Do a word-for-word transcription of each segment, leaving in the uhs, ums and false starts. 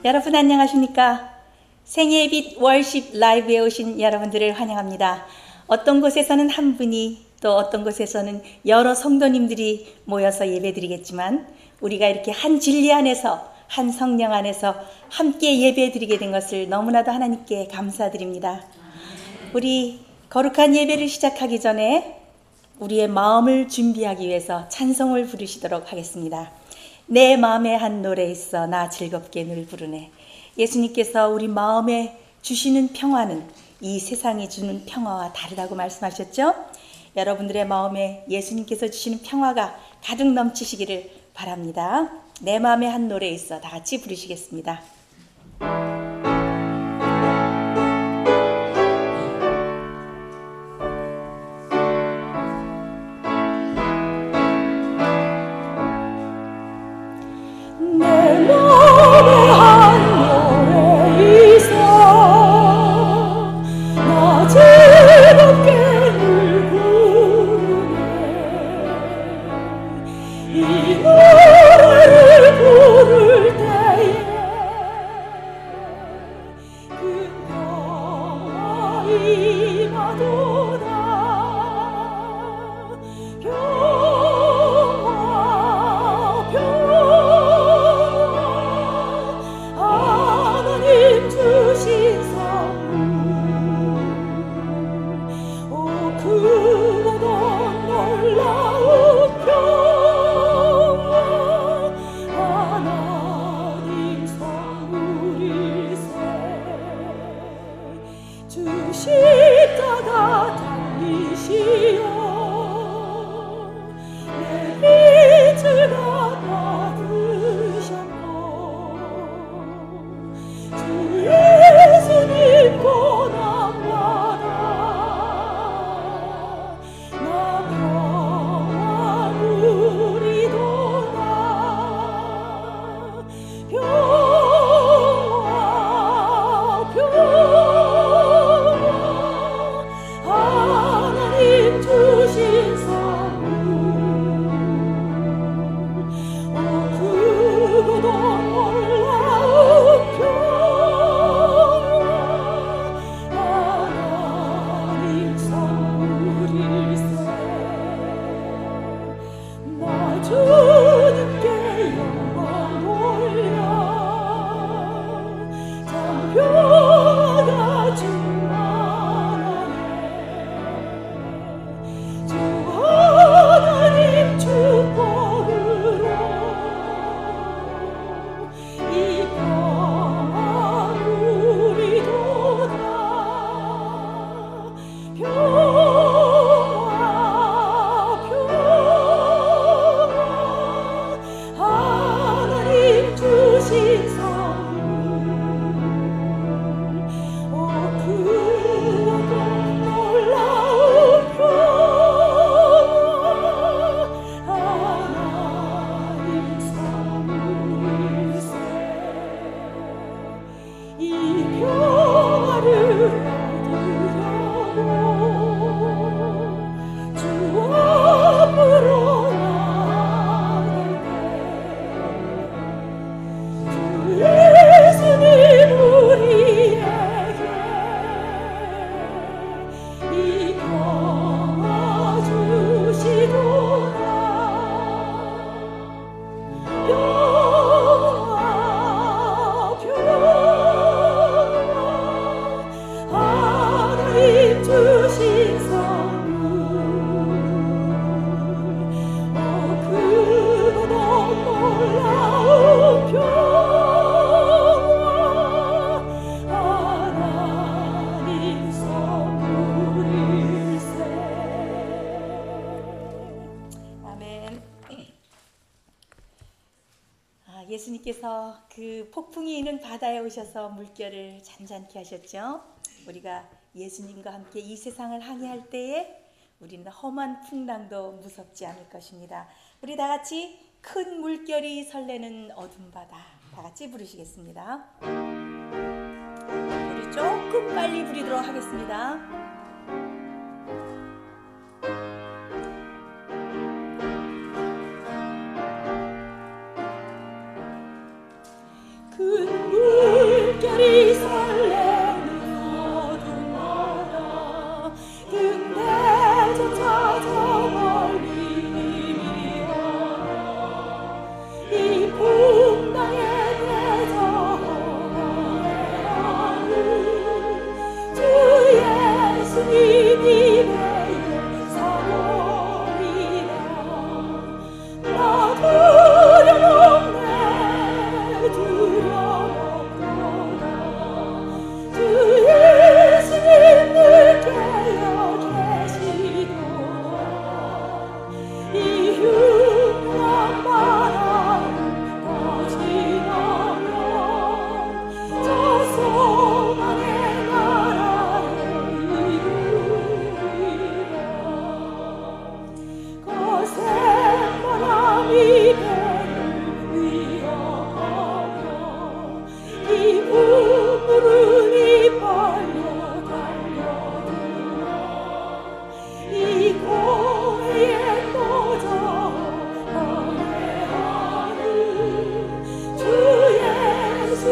여러분 안녕하십니까? 생애의 빛 월십 라이브에 오신 여러분들을 환영합니다. 어떤 곳에서는 한 분이, 또 어떤 곳에서는 여러 성도님들이 모여서 예배드리겠지만, 우리가 이렇게 한 진리 안에서, 한 성령 안에서 함께 예배드리게 된 것을 너무나도 하나님께 감사드립니다. 우리 거룩한 예배를 시작하기 전에 우리의 마음을 준비하기 위해서 찬송을 부르시도록 하겠습니다. 내 마음에 한 노래 있어 나 즐겁게 늘 부르네. 예수님께서 우리 마음에 주시는 평화는 이 세상이 주는 평화와 다르다고 말씀하셨죠? 여러분들의 마음에 예수님께서 주시는 평화가 가득 넘치시기를 바랍니다. 내 마음에 한 노래 있어 다 같이 부르시겠습니다. 예수님께서 그 폭풍이 있는 바다에 오셔서 물결을 잔잔케 하셨죠. 우리가 예수님과 함께 이 세상을 항해할 때에 우리는 험한 풍랑도 무섭지 않을 것입니다. 우리 다 같이 큰 물결이 설레는 어둠 바다 다 같이 부르시겠습니다. 우리 조금 빨리 부르도록 하겠습니다. 큰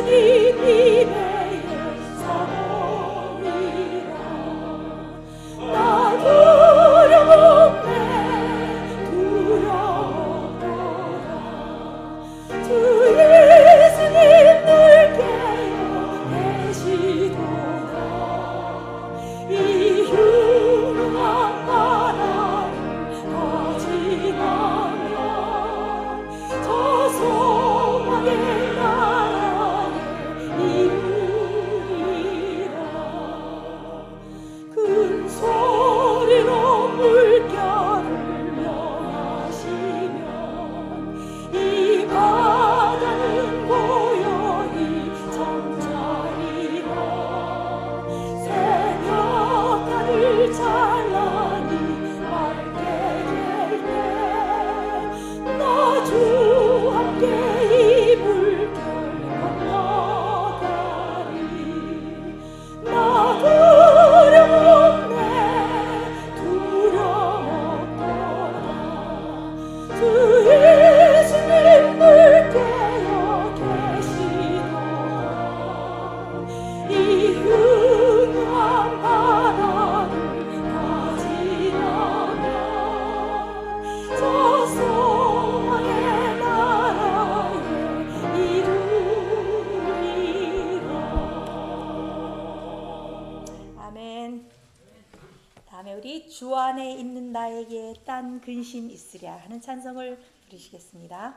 주 안에 있는 나에게 딴 근심 있으랴 하는 찬송을 부르시겠습니다.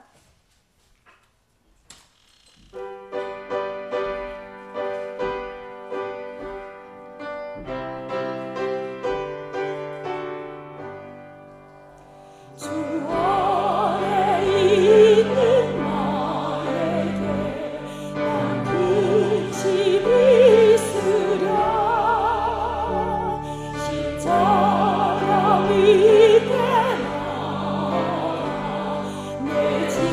내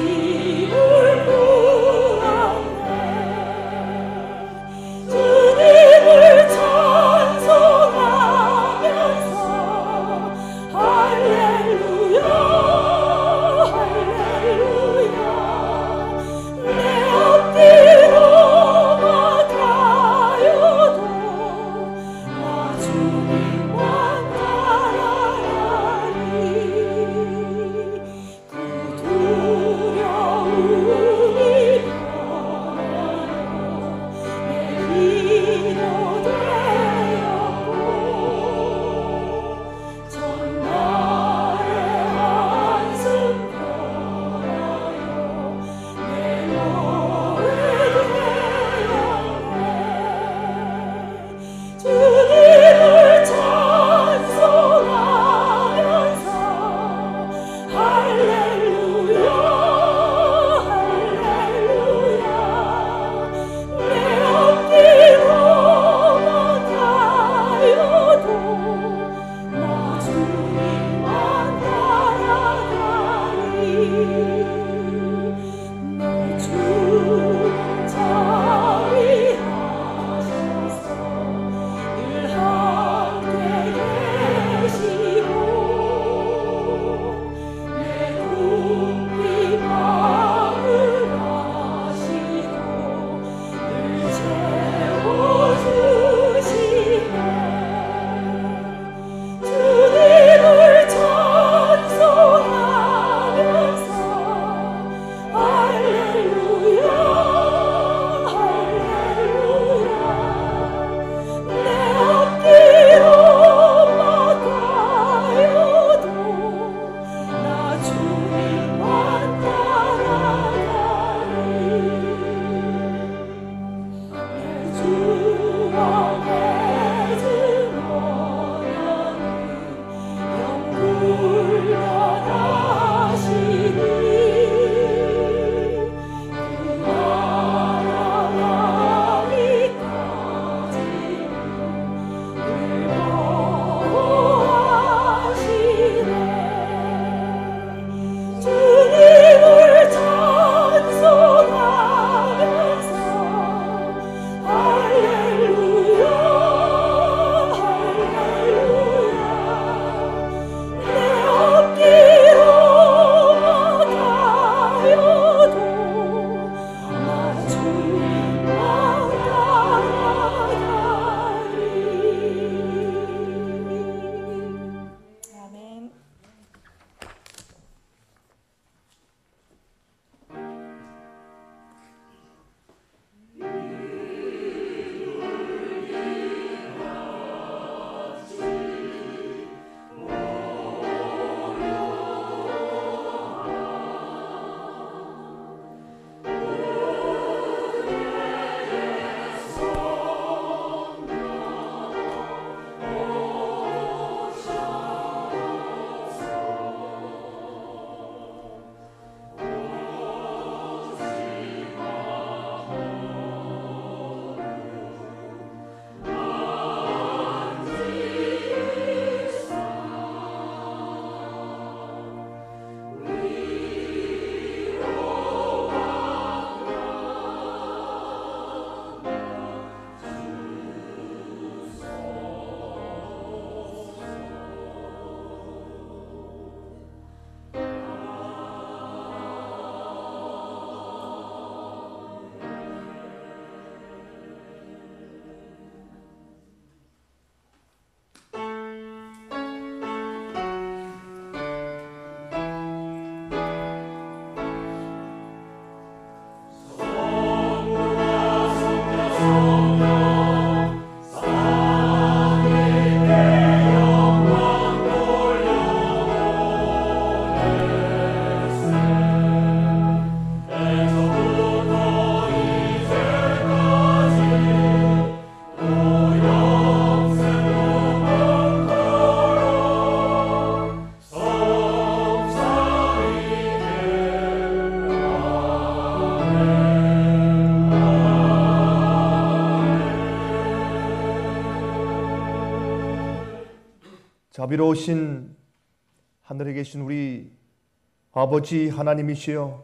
자비로우신 하늘에 계신 우리 아버지 하나님이시여,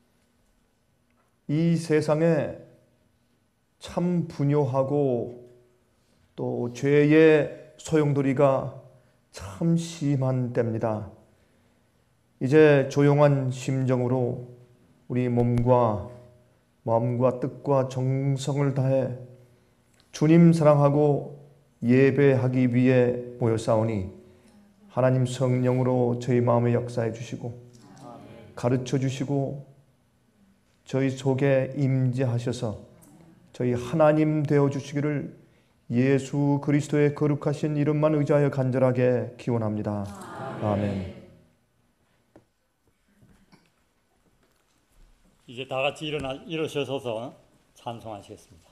이 세상에 참 분요하고 또 죄의 소용돌이가 참 심한 때입니다. 이제 조용한 심정으로 우리 몸과 마음과 뜻과 정성을 다해 주님 사랑하고 예배하기 위해 모여싸우니 하나님 성령으로 저희 마음에 역사해 주시고 가르쳐 주시고 저희 속에 임재하셔서 저희 하나님 되어 주시기를 예수 그리스도의 거룩하신 이름만 의지하여 간절하게 기원합니다. 아멘. 이제 다 같이 일어나 일어서서 찬송하시겠습니다.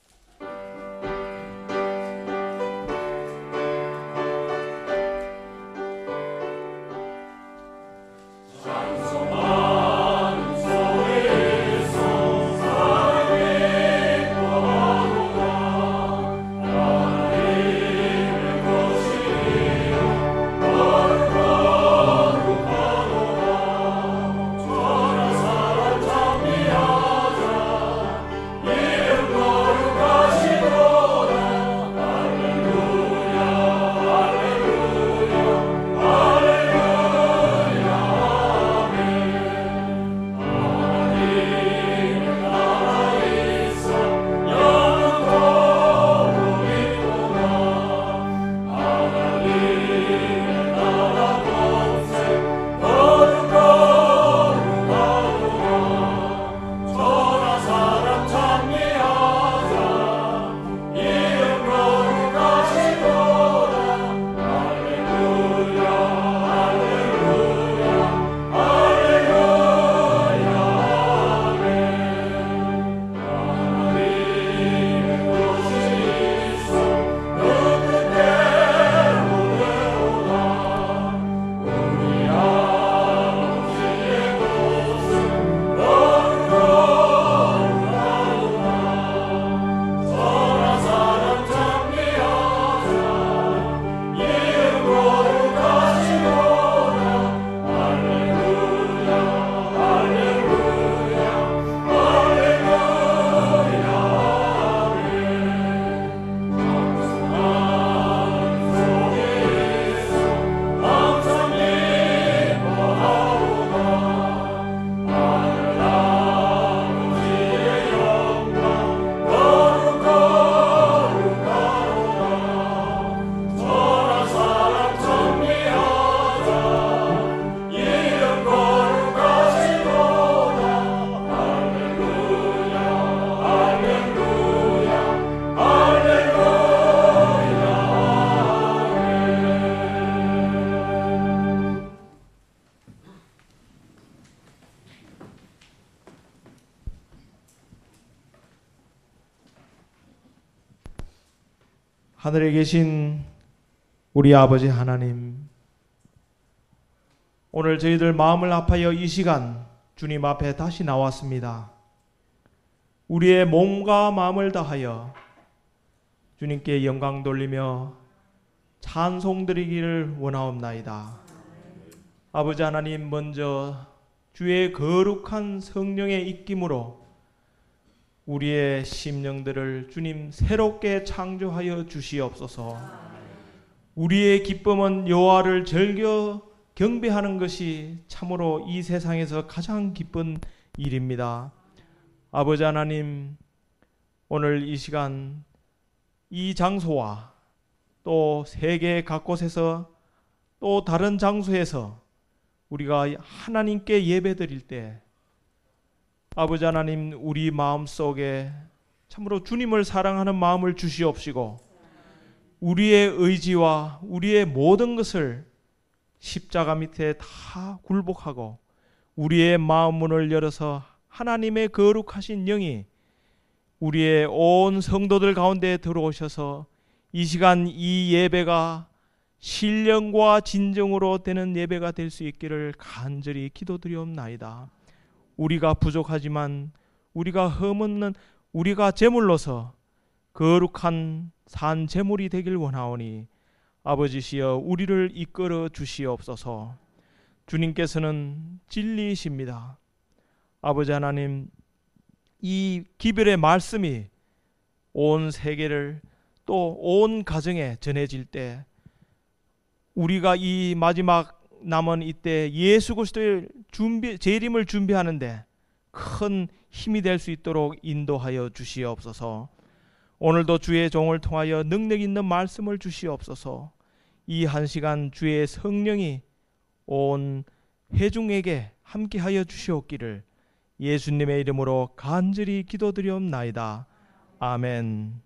하늘에 계신 우리 아버지 하나님, 오늘 저희들 마음을 합하여 이 시간 주님 앞에 다시 나왔습니다. 우리의 몸과 마음을 다하여 주님께 영광 돌리며 찬송 드리기를 원하옵나이다. 아버지 하나님, 먼저 주의 거룩한 성령의 입김으로 우리의 심령들을 주님 새롭게 창조하여 주시옵소서. 우리의 기쁨은 여호와를 즐겨 경배하는 것이 참으로 이 세상에서 가장 기쁜 일입니다. 아버지 하나님, 오늘 이 시간 이 장소와 또 세계 각곳에서 또 다른 장소에서 우리가 하나님께 예배드릴 때 아버지 하나님, 우리 마음속에 참으로 주님을 사랑하는 마음을 주시옵시고 우리의 의지와 우리의 모든 것을 십자가 밑에 다 굴복하고 우리의 마음 문을 열어서 하나님의 거룩하신 영이 우리의 온 성도들 가운데 들어오셔서 이 시간 이 예배가 신령과 진정으로 되는 예배가 될 수 있기를 간절히 기도드리옵나이다. 우리가 부족하지만 우리가 흠없는 우리가 제물로서 거룩한 산 제물이 되길 원하오니 아버지시여 우리를 이끌어 주시옵소서. 주님께서는 진리이십니다. 아버지 하나님, 이 기별의 말씀이 온 세계를 또 온 가정에 전해질 때 우리가 이 마지막 남은 이때 예수 그리스도의 준비, 재림을 준비하는데 큰 힘이 될 수 있도록 인도하여 주시옵소서. 오늘도 주의 종을 통하여 능력 있는 말씀을 주시옵소서. 이 한 시간 주의 성령이 온 회중에게 함께하여 주시옵기를 예수님의 이름으로 간절히 기도드리옵나이다. 아멘.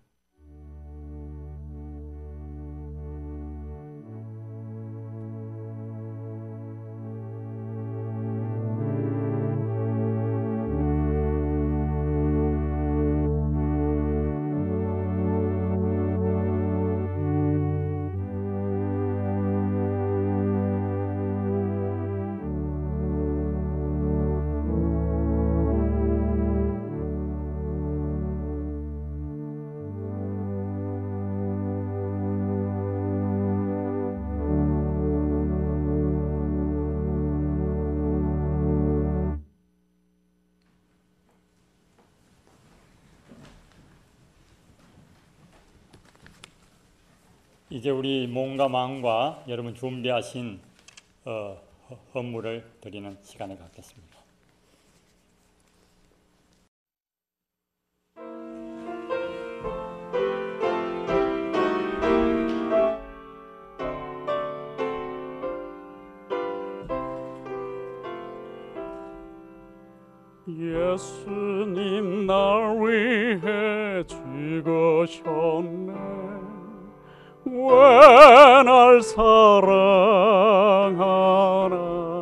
이제 우리 몸과 마음과 여러분 준비하신 어, 헌물을 드리는 시간을 갖겠습니다. 예수님 날 위해 죽으셨네. 왜 날 사랑하나.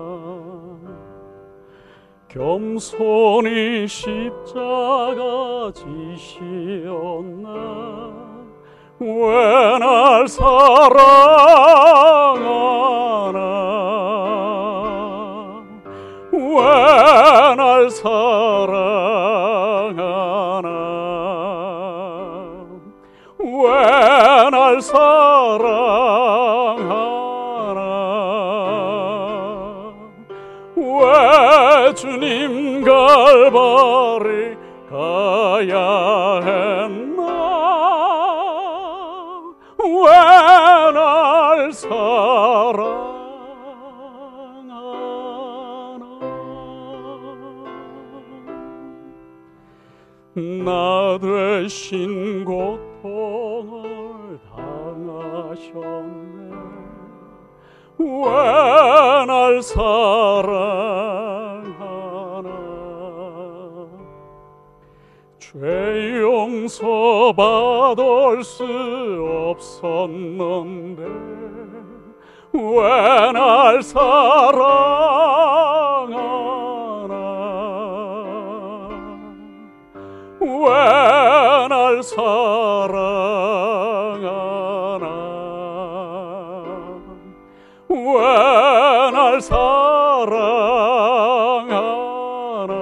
겸손히 십자가 지시었나. 왜 날 사랑하나. 왜 날 사랑하나. 왜 날 사랑하나. 왜 주님 갈바리 가야 했나. 왜 날 사랑하나. 나 대신 고통을 당하셨네. 왜 날 사랑하나. 죄 용서 받을 수 없었는데 왜 날 사랑하나. 왜 날 사랑하나. 왜 날 사랑하나.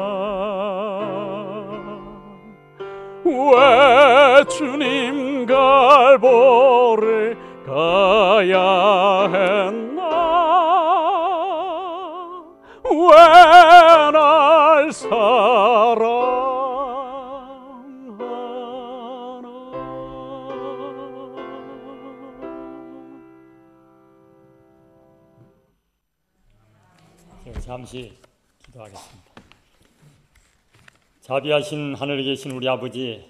왜 주님 갈보리 가야 했나. 왜 날 사랑하나. 잠시 기도하겠습니다. 자비하신 하늘에 계신 우리 아버지,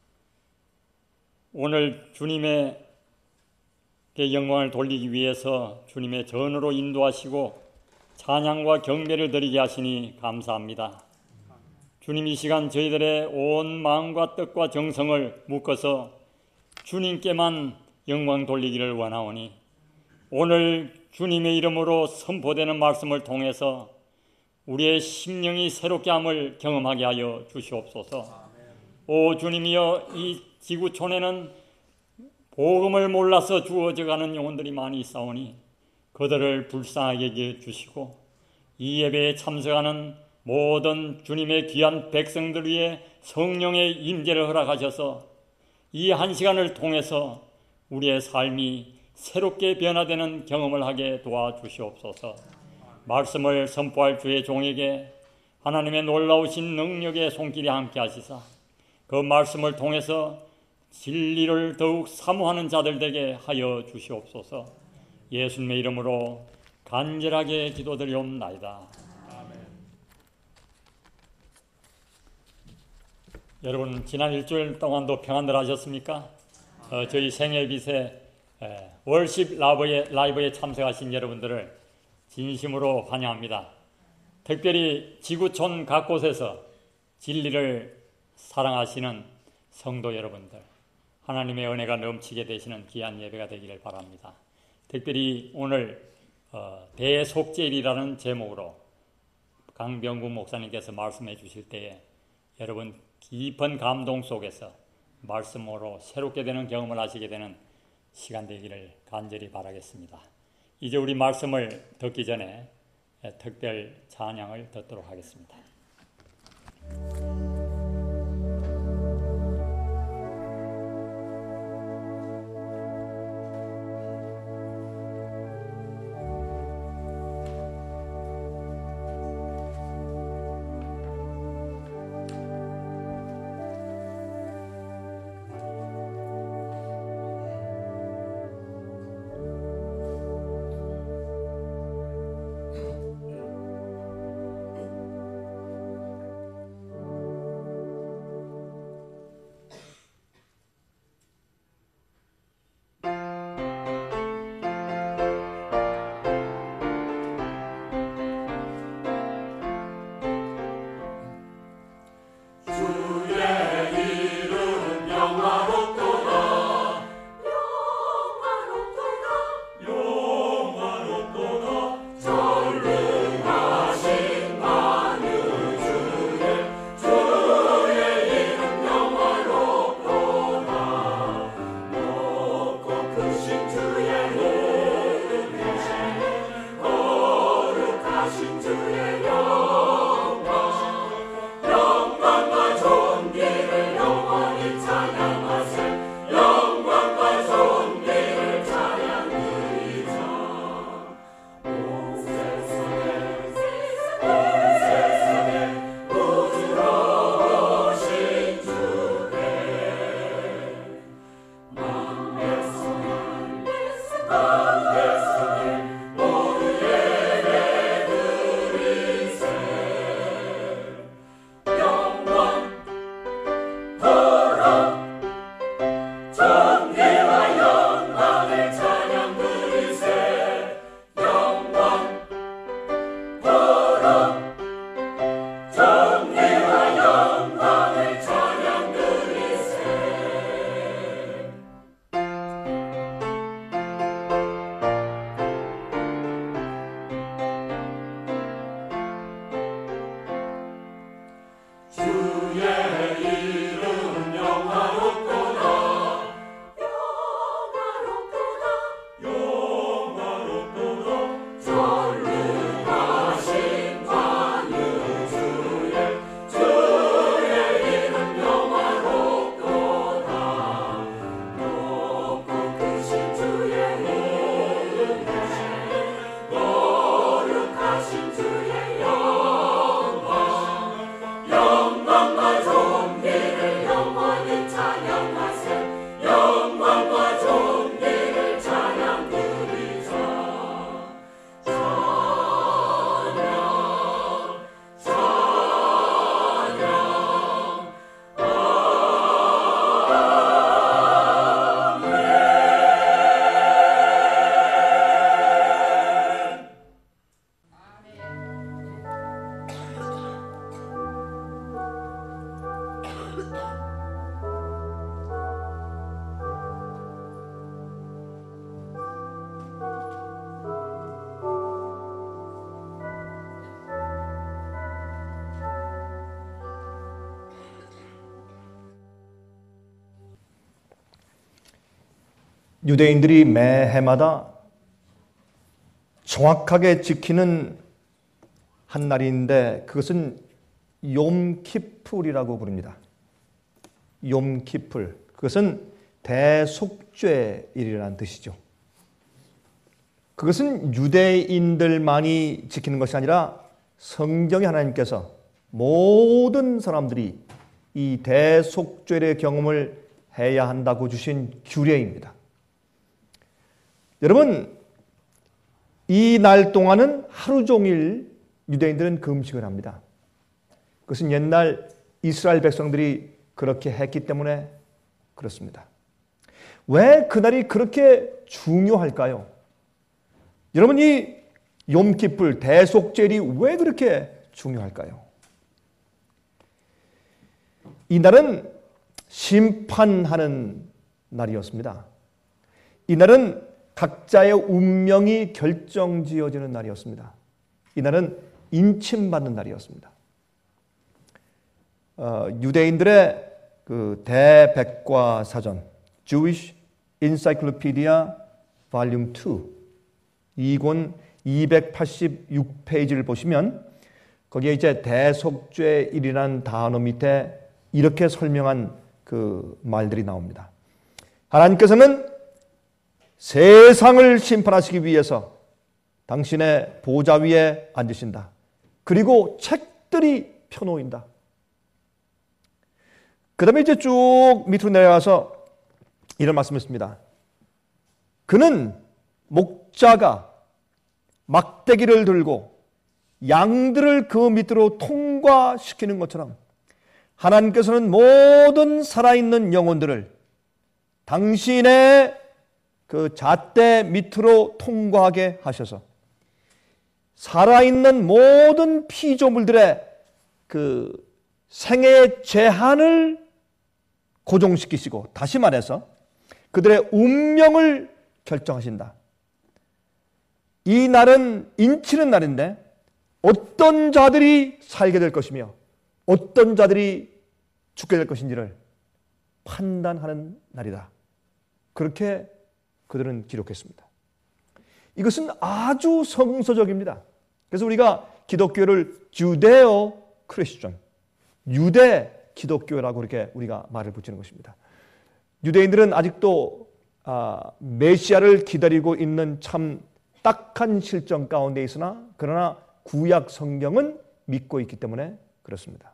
오늘 주님의 영광을 돌리기 위해서 주님의 전으로 인도하시고 찬양과 경배를 드리게 하시니 감사합니다. 주님, 이 시간 저희들의 온 마음과 뜻과 정성을 묶어서 주님께만 영광 돌리기를 원하오니 오늘 주님의 이름으로 선포되는 말씀을 통해서 우리의 심령이 새롭게 함을 경험하게 하여 주시옵소서. 오 주님이여, 이 지구촌에는 복음을 몰라서 주어져가는 영혼들이 많이 있사오니 그들을 불쌍하게 여겨 주시고 이 예배에 참석하는 모든 주님의 귀한 백성들 위해 성령의 임재를 허락하셔서 이 한 시간을 통해서 우리의 삶이 새롭게 변화되는 경험을 하게 도와주시옵소서. 말씀을 선포할 주의 종에게 하나님의 놀라우신 능력의 손길이 함께 하시사 그 말씀을 통해서 진리를 더욱 사모하는 자들 되게 하여 주시옵소서. 예수님의 이름으로 간절하게 기도드리옵나이다. 아멘. 여러분, 지난 일주일 동안도 평안들 하셨습니까? 어, 저희 생애빛에 에, 월십 라이브에, 라이브에 참석하신 여러분들을 진심으로 환영합니다. 특별히 지구촌 각곳에서 진리를 사랑하시는 성도 여러분들, 하나님의 은혜가 넘치게 되시는 귀한 예배가 되기를 바랍니다. 특별히 오늘 어, 대속죄일이라는 제목으로 강병구 목사님께서 말씀해 주실 때에 여러분 깊은 감동 속에서 말씀으로 새롭게 되는 경험을 하시게 되는 시간 되기를 간절히 바라겠습니다. 이제 우리 말씀을 듣기 전에 특별 찬양을 듣도록 하겠습니다. 유대인들이 매 해마다 정확하게 지키는 한 날인데 그것은 욤키풀이라고 부릅니다. 욤키풀. 그것은 대속죄일이라는 뜻이죠. 그것은 유대인들만이 지키는 것이 아니라 성경의 하나님께서 모든 사람들이 이 대속죄의 경험을 해야 한다고 주신 규례입니다. 여러분, 이 날 동안은 하루 종일 유대인들은 금식을 합니다. 그것은 옛날 이스라엘 백성들이 그렇게 했기 때문에 그렇습니다. 왜 그날이 그렇게 중요할까요? 여러분, 이 욤키뿔 대속죄일이 왜 그렇게 중요할까요? 이 날은 심판하는 날이었습니다. 이 날은 각자의 운명이 결정지어지는 날이었습니다. 이 날은 인침받는 날이었습니다. 어, 유대인들의 그 대백과 사전 Jewish Encyclopedia Volume 이, 이 권 이백팔십육 페이지를 보시면 거기에 이제 대속죄일이라는 단어 밑에 이렇게 설명한 그 말들이 나옵니다. 하나님께서는 세상을 심판하시기 위해서 당신의 보좌 위에 앉으신다. 그리고 책들이 펴놓인다. 그 다음에 이제 쭉 밑으로 내려가서 이런 말씀했습니다. 그는 목자가 막대기를 들고 양들을 그 밑으로 통과시키는 것처럼 하나님께서는 모든 살아있는 영혼들을 당신의 그 잣대 밑으로 통과하게 하셔서 살아있는 모든 피조물들의 그 생애의 제한을 고정시키시고, 다시 말해서 그들의 운명을 결정하신다. 이 날은 인치는 날인데 어떤 자들이 살게 될 것이며 어떤 자들이 죽게 될 것인지를 판단하는 날이다. 그렇게 그들은 기록했습니다. 이것은 아주 성서적입니다. 그래서 우리가 기독교를 주데오 크리스천, 유대 기독교라고 이렇게 우리가 말을 붙이는 것입니다. 유대인들은 아직도 아, 메시아를 기다리고 있는 참 딱한 실정 가운데 있으나 그러나 구약 성경은 믿고 있기 때문에 그렇습니다.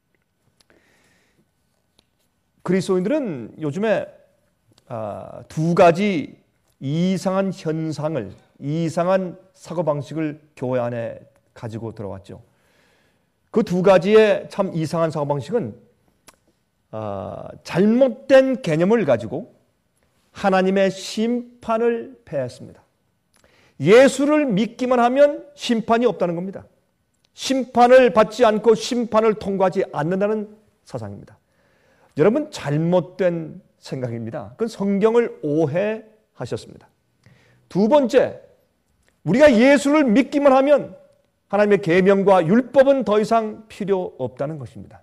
그리스도인들은 요즘에 아, 두 가지 이상한 현상을, 이상한 사고방식을 교회 안에 가지고 들어왔죠. 그 두 가지의 참 이상한 사고방식은 아, 잘못된 개념을 가지고 하나님의 심판을 폐했습니다. 예수를 믿기만 하면 심판이 없다는 겁니다. 심판을 받지 않고 심판을 통과하지 않는다는 사상입니다. 여러분, 잘못된 생각입니다. 그건 성경을 오해하셨습니다. 두 번째, 우리가 예수를 믿기만 하면 하나님의 계명과 율법은 더 이상 필요 없다는 것입니다.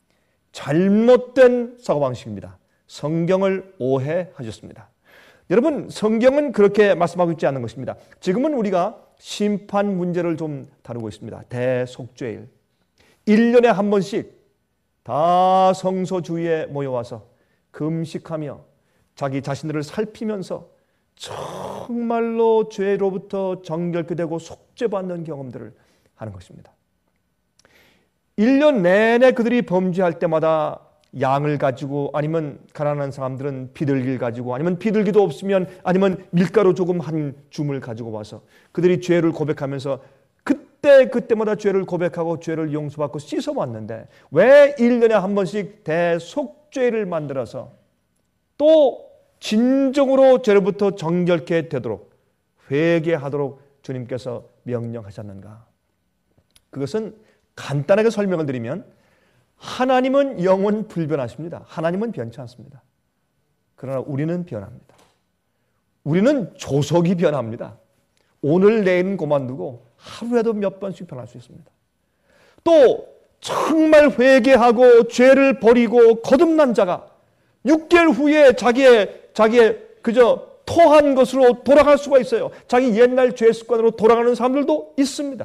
잘못된 사고방식입니다. 성경을 오해하셨습니다. 여러분, 성경은 그렇게 말씀하고 있지 않는 것입니다. 지금은 우리가 심판 문제를 좀 다루고 있습니다. 대속죄일. 일 년에 한 번씩 다 성소 주위에 모여와서 금식하며 자기 자신들을 살피면서 정말로 죄로부터 정결케 되고 속죄받는 경험들을 하는 것입니다. 일 년 내내 그들이 범죄할 때마다 양을 가지고, 아니면 가난한 사람들은 비둘기를 가지고, 아니면 비둘기도 없으면 아니면 밀가루 조금 한 줌을 가지고 와서 그들이 죄를 고백하면서 그때 그때마다 죄를 고백하고 죄를 용서받고 씻어왔는데 왜 일 년에 한 번씩 대속죄를 만들어서 또 진정으로 죄로부터 정결케 되도록 회개하도록 주님께서 명령하셨는가? 그것은 간단하게 설명을 드리면 하나님은 영원 불변하십니다. 하나님은 변치 않습니다. 그러나 우리는 변합니다. 우리는 조속이 변합니다. 오늘 내일은 그만두고 하루에도 몇 번씩 변할 수 있습니다. 또 정말 회개하고 죄를 버리고 거듭난 자가 육 개월 후에 자기의 자기의 그저 토한 것으로 돌아갈 수가 있어요. 자기 옛날 죄 습관으로 돌아가는 사람들도 있습니다.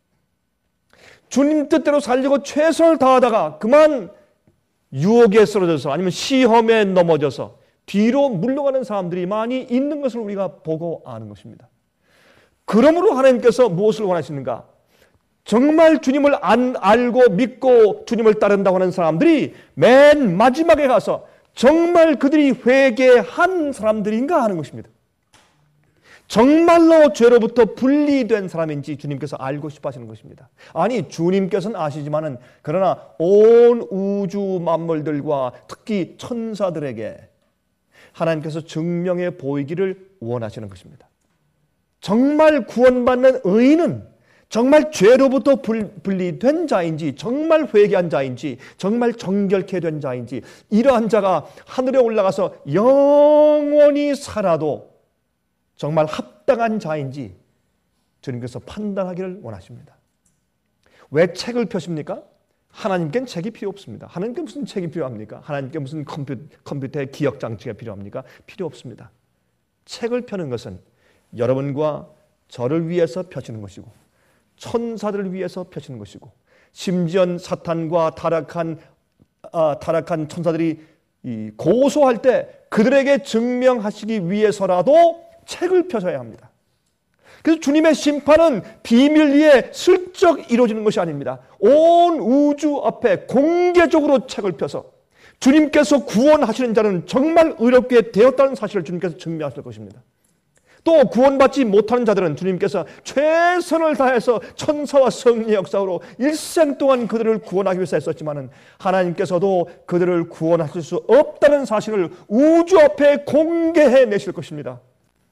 주님 뜻대로 살려고 최선을 다하다가 그만 유혹에 쓰러져서 아니면 시험에 넘어져서 뒤로 물러가는 사람들이 많이 있는 것을 우리가 보고 아는 것입니다. 그러므로 하나님께서 무엇을 원하시는가? 정말 주님을 안 알고 믿고 주님을 따른다고 하는 사람들이 맨 마지막에 가서 정말 그들이 회개한 사람들인가 하는 것입니다. 정말로 죄로부터 분리된 사람인지 주님께서 알고 싶어 하시는 것입니다. 아니, 주님께서는 아시지만은 그러나 온 우주 만물들과 특히 천사들에게 하나님께서 증명해 보이기를 원하시는 것입니다. 정말 구원받는 의인은 정말 죄로부터 분리된 자인지, 정말 회개한 자인지, 정말 정결케 된 자인지, 이러한 자가 하늘에 올라가서 영원히 살아도 정말 합당한 자인지 주님께서 판단하기를 원하십니다. 왜 책을 펴십니까? 하나님께는 책이 필요 없습니다. 하나님께 무슨 책이 필요합니까? 하나님께 무슨 컴퓨, 컴퓨터의 기억 장치가 필요합니까? 필요 없습니다. 책을 펴는 것은 여러분과 저를 위해서 펴시는 것이고 천사들을 위해서 펴시는 것이고 심지어 사탄과 타락한, 아, 타락한 천사들이 이 고소할 때 그들에게 증명하시기 위해서라도 책을 펴셔야 합니다. 그래서 주님의 심판은 비밀 위에 슬쩍 이루어지는 것이 아닙니다. 온 우주 앞에 공개적으로 책을 펴서 주님께서 구원하시는 자는 정말 의롭게 되었다는 사실을 주님께서 증명하실 것입니다. 또 구원받지 못하는 자들은 주님께서 최선을 다해서 천사와 성령의 역사로 일생 동안 그들을 구원하기 위해서 했었지만 하나님께서도 그들을 구원하실 수 없다는 사실을 우주 앞에 공개해 내실 것입니다.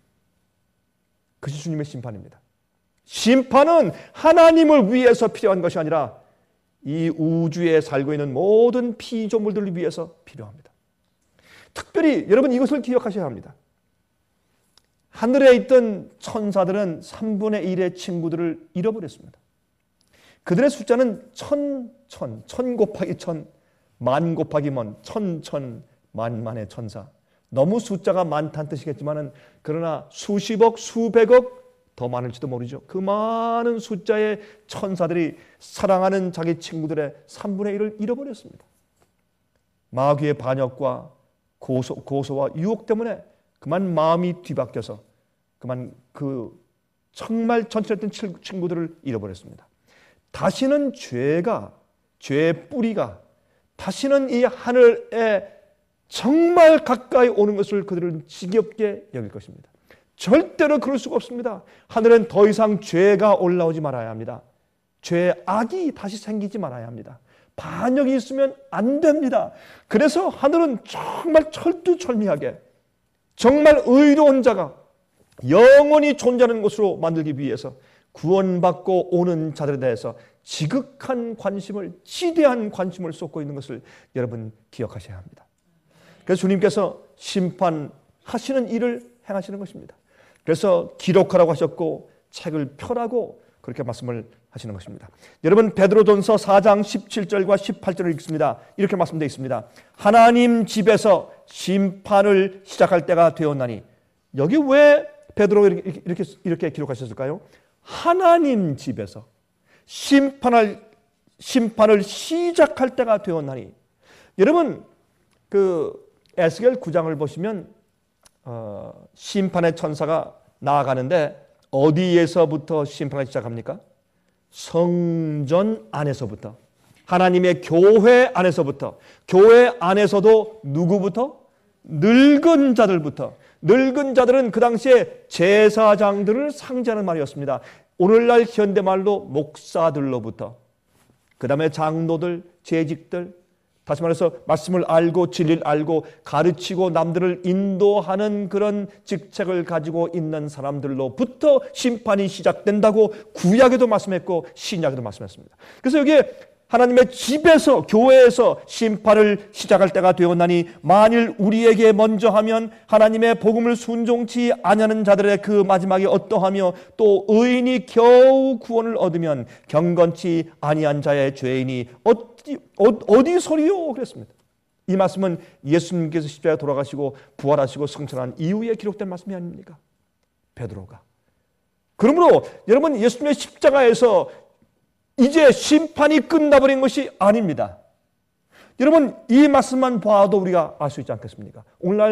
그것이 주님의 심판입니다. 심판은 하나님을 위해서 필요한 것이 아니라 이 우주에 살고 있는 모든 피조물들을 위해서 필요합니다. 특별히 여러분 이것을 기억하셔야 합니다. 하늘에 있던 천사들은 삼분의 일의 친구들을 잃어버렸습니다. 그들의 숫자는 천, 천, 천 곱하기 천, 만 곱하기 만, 천, 천, 만만의 천사. 너무 숫자가 많다는 뜻이겠지만 그러나 수십억, 수백억 더 많을지도 모르죠. 그 많은 숫자의 천사들이 사랑하는 자기 친구들의 삼분의 일을 잃어버렸습니다. 마귀의 반역과 고소, 고소와 유혹 때문에 그만 마음이 뒤바뀌어서 그만 그 정말 전철했던 친구들을 잃어버렸습니다. 다시는 죄가, 죄의 뿌리가 다시는 이 하늘에 정말 가까이 오는 것을 그들은 지겹게 여길 것입니다. 절대로 그럴 수가 없습니다. 하늘엔 더 이상 죄가 올라오지 말아야 합니다. 죄의 악이 다시 생기지 말아야 합니다. 반역이 있으면 안 됩니다. 그래서 하늘은 정말 철두철미하게 정말 의로운 자가 영원히 존재하는 곳으로 만들기 위해서 구원받고 오는 자들에 대해서 지극한 관심을, 지대한 관심을 쏟고 있는 것을 여러분 기억하셔야 합니다. 그래서 주님께서 심판하시는 일을 행하시는 것입니다. 그래서 기록하라고 하셨고 책을 펴라고 그렇게 말씀을 하시는 것입니다. 여러분 베드로전서 사 장 십칠 절과 십팔 절을 읽습니다. 이렇게 말씀되어 있습니다. 하나님 집에서 심판을 시작할 때가 되었나니. 여기 왜 베드로가 이렇게, 이렇게, 이렇게 기록하셨을까요? 하나님 집에서 심판을, 심판을 시작할 때가 되었나니. 여러분 그 에스겔 구 장을 보시면 어, 심판의 천사가 나아가는데 어디에서부터 심판을 시작합니까? 성전 안에서부터, 하나님의 교회 안에서부터, 교회 안에서도 누구부터? 늙은 자들부터. 늙은 자들은 그 당시에 제사장들을 상징하는 말이었습니다. 오늘날 현대말로 목사들로부터, 그 다음에 장로들, 재직들, 다시 말해서 말씀을 알고 진리를 알고 가르치고 남들을 인도하는 그런 직책을 가지고 있는 사람들로부터 심판이 시작된다고 구약에도 말씀했고 신약에도 말씀했습니다. 그래서 여기에 하나님의 집에서, 교회에서 심판을 시작할 때가 되었나니 만일 우리에게 먼저 하면 하나님의 복음을 순종치 아니하는 자들의 그 마지막이 어떠하며 또 의인이 겨우 구원을 얻으면 경건치 아니한 자의 죄인이 어디, 어디 소리요? 그랬습니다. 이 말씀은 예수님께서 십자가에 돌아가시고 부활하시고 승천한 이후에 기록된 말씀이 아닙니까? 베드로가. 그러므로 여러분 예수님의 십자가에서 이제 심판이 끝나버린 것이 아닙니다. 여러분 이 말씀만 봐도 우리가 알 수 있지 않겠습니까? 오늘날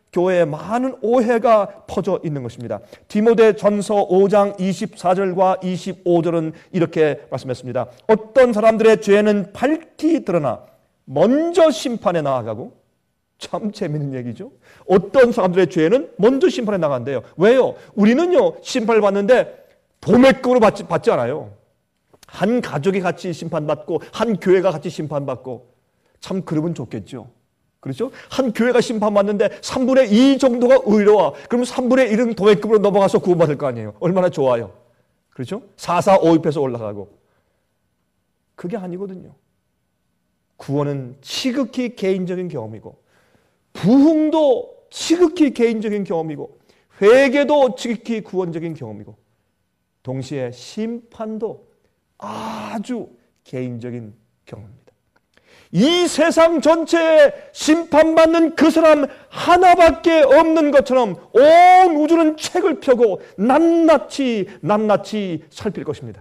교회에 많은 오해가 퍼져 있는 것입니다. 디모데전서 오 장 이십사 절과 이십오 절은 이렇게 말씀했습니다. 어떤 사람들의 죄는 밝히 드러나 먼저 심판에 나아가고, 참 재밌는 얘기죠. 어떤 사람들의 죄는 먼저 심판에 나간대요. 왜요? 우리는요 심판을 받는데 도매금으로 받지, 받지 않아요. 한 가족이 같이 심판받고 한 교회가 같이 심판받고, 참 그러면 좋겠죠. 그렇죠? 한 교회가 심판받는데 삼분의 이 정도가 의로와, 그러면 삼분의 일은 도매금으로 넘어가서 구원받을 거 아니에요. 얼마나 좋아요. 그렇죠? 사사오입해서 올라가고. 그게 아니거든요. 구원은 지극히 개인적인 경험이고, 부흥도 지극히 개인적인 경험이고, 회개도 지극히 구원적인 경험이고, 동시에 심판도 아주 개인적인 경험입니다. 이 세상 전체에 심판받는 그 사람 하나밖에 없는 것처럼 온 우주는 책을 펴고 낱낱이 낱낱이 살필 것입니다.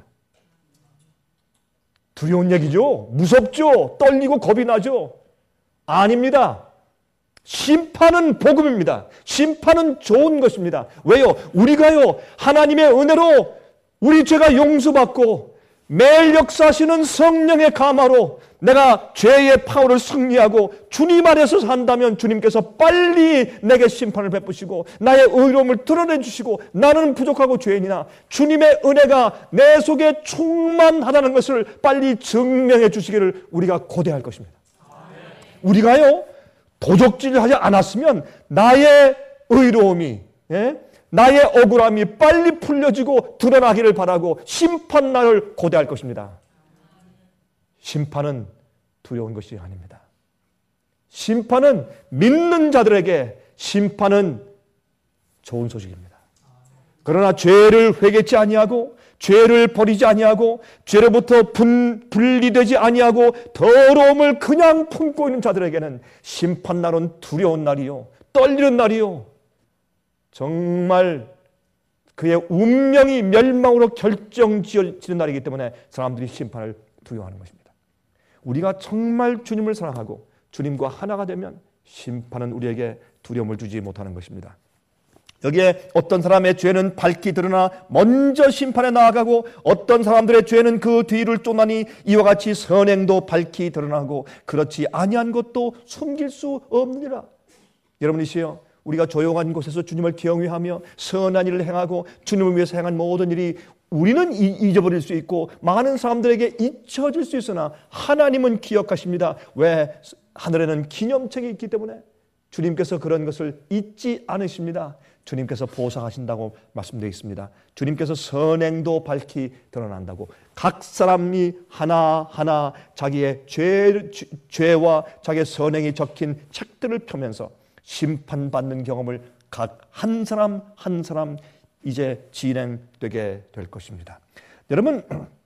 두려운 얘기죠. 무섭죠. 떨리고 겁이 나죠. 아닙니다. 심판은 복음입니다. 심판은 좋은 것입니다. 왜요? 우리가요 하나님의 은혜로 우리 죄가 용서받고 매일 역사하시는 성령의 감화로 내가 죄의 파워를 승리하고 주님 안에서 산다면 주님께서 빨리 내게 심판을 베푸시고 나의 의로움을 드러내 주시고, 나는 부족하고 죄인이나 주님의 은혜가 내 속에 충만하다는 것을 빨리 증명해 주시기를 우리가 고대할 것입니다. 우리가요 도적질을 하지 않았으면 나의 의로움이, 예? 나의 억울함이 빨리 풀려지고 드러나기를 바라고 심판날을 고대할 것입니다. 심판은 두려운 것이 아닙니다. 심판은 믿는 자들에게 심판은 좋은 소식입니다. 그러나 죄를 회개치 아니하고 죄를 버리지 아니하고 죄로부터 분, 분리되지 아니하고 더러움을 그냥 품고 있는 자들에게는 심판날은 두려운 날이요, 떨리는 날이요, 정말 그의 운명이 멸망으로 결정지어지는 날이기 때문에 사람들이 심판을 두려워하는 것입니다. 우리가 정말 주님을 사랑하고 주님과 하나가 되면 심판은 우리에게 두려움을 주지 못하는 것입니다. 여기에 어떤 사람의 죄는 밝히 드러나 먼저 심판에 나아가고 어떤 사람들의 죄는 그 뒤를 쫓나니 이와 같이 선행도 밝히 드러나고 그렇지 아니한 것도 숨길 수 없느니라. 여러분이시여, 우리가 조용한 곳에서 주님을 경외하며 선한 일을 행하고 주님을 위해서 행한 모든 일이 우리는 잊어버릴 수 있고 많은 사람들에게 잊혀질 수 있으나 하나님은 기억하십니다. 왜? 하늘에는 기념책이 있기 때문에 주님께서 그런 것을 잊지 않으십니다. 주님께서 보상하신다고 말씀되어 있습니다. 주님께서 선행도 밝히 드러난다고, 각 사람이 하나하나 자기의 죄, 죄와 자기의 선행이 적힌 책들을 펴면서 심판받는 경험을 각 한 사람 한 사람 이제 진행되게 될 것입니다. 여러분,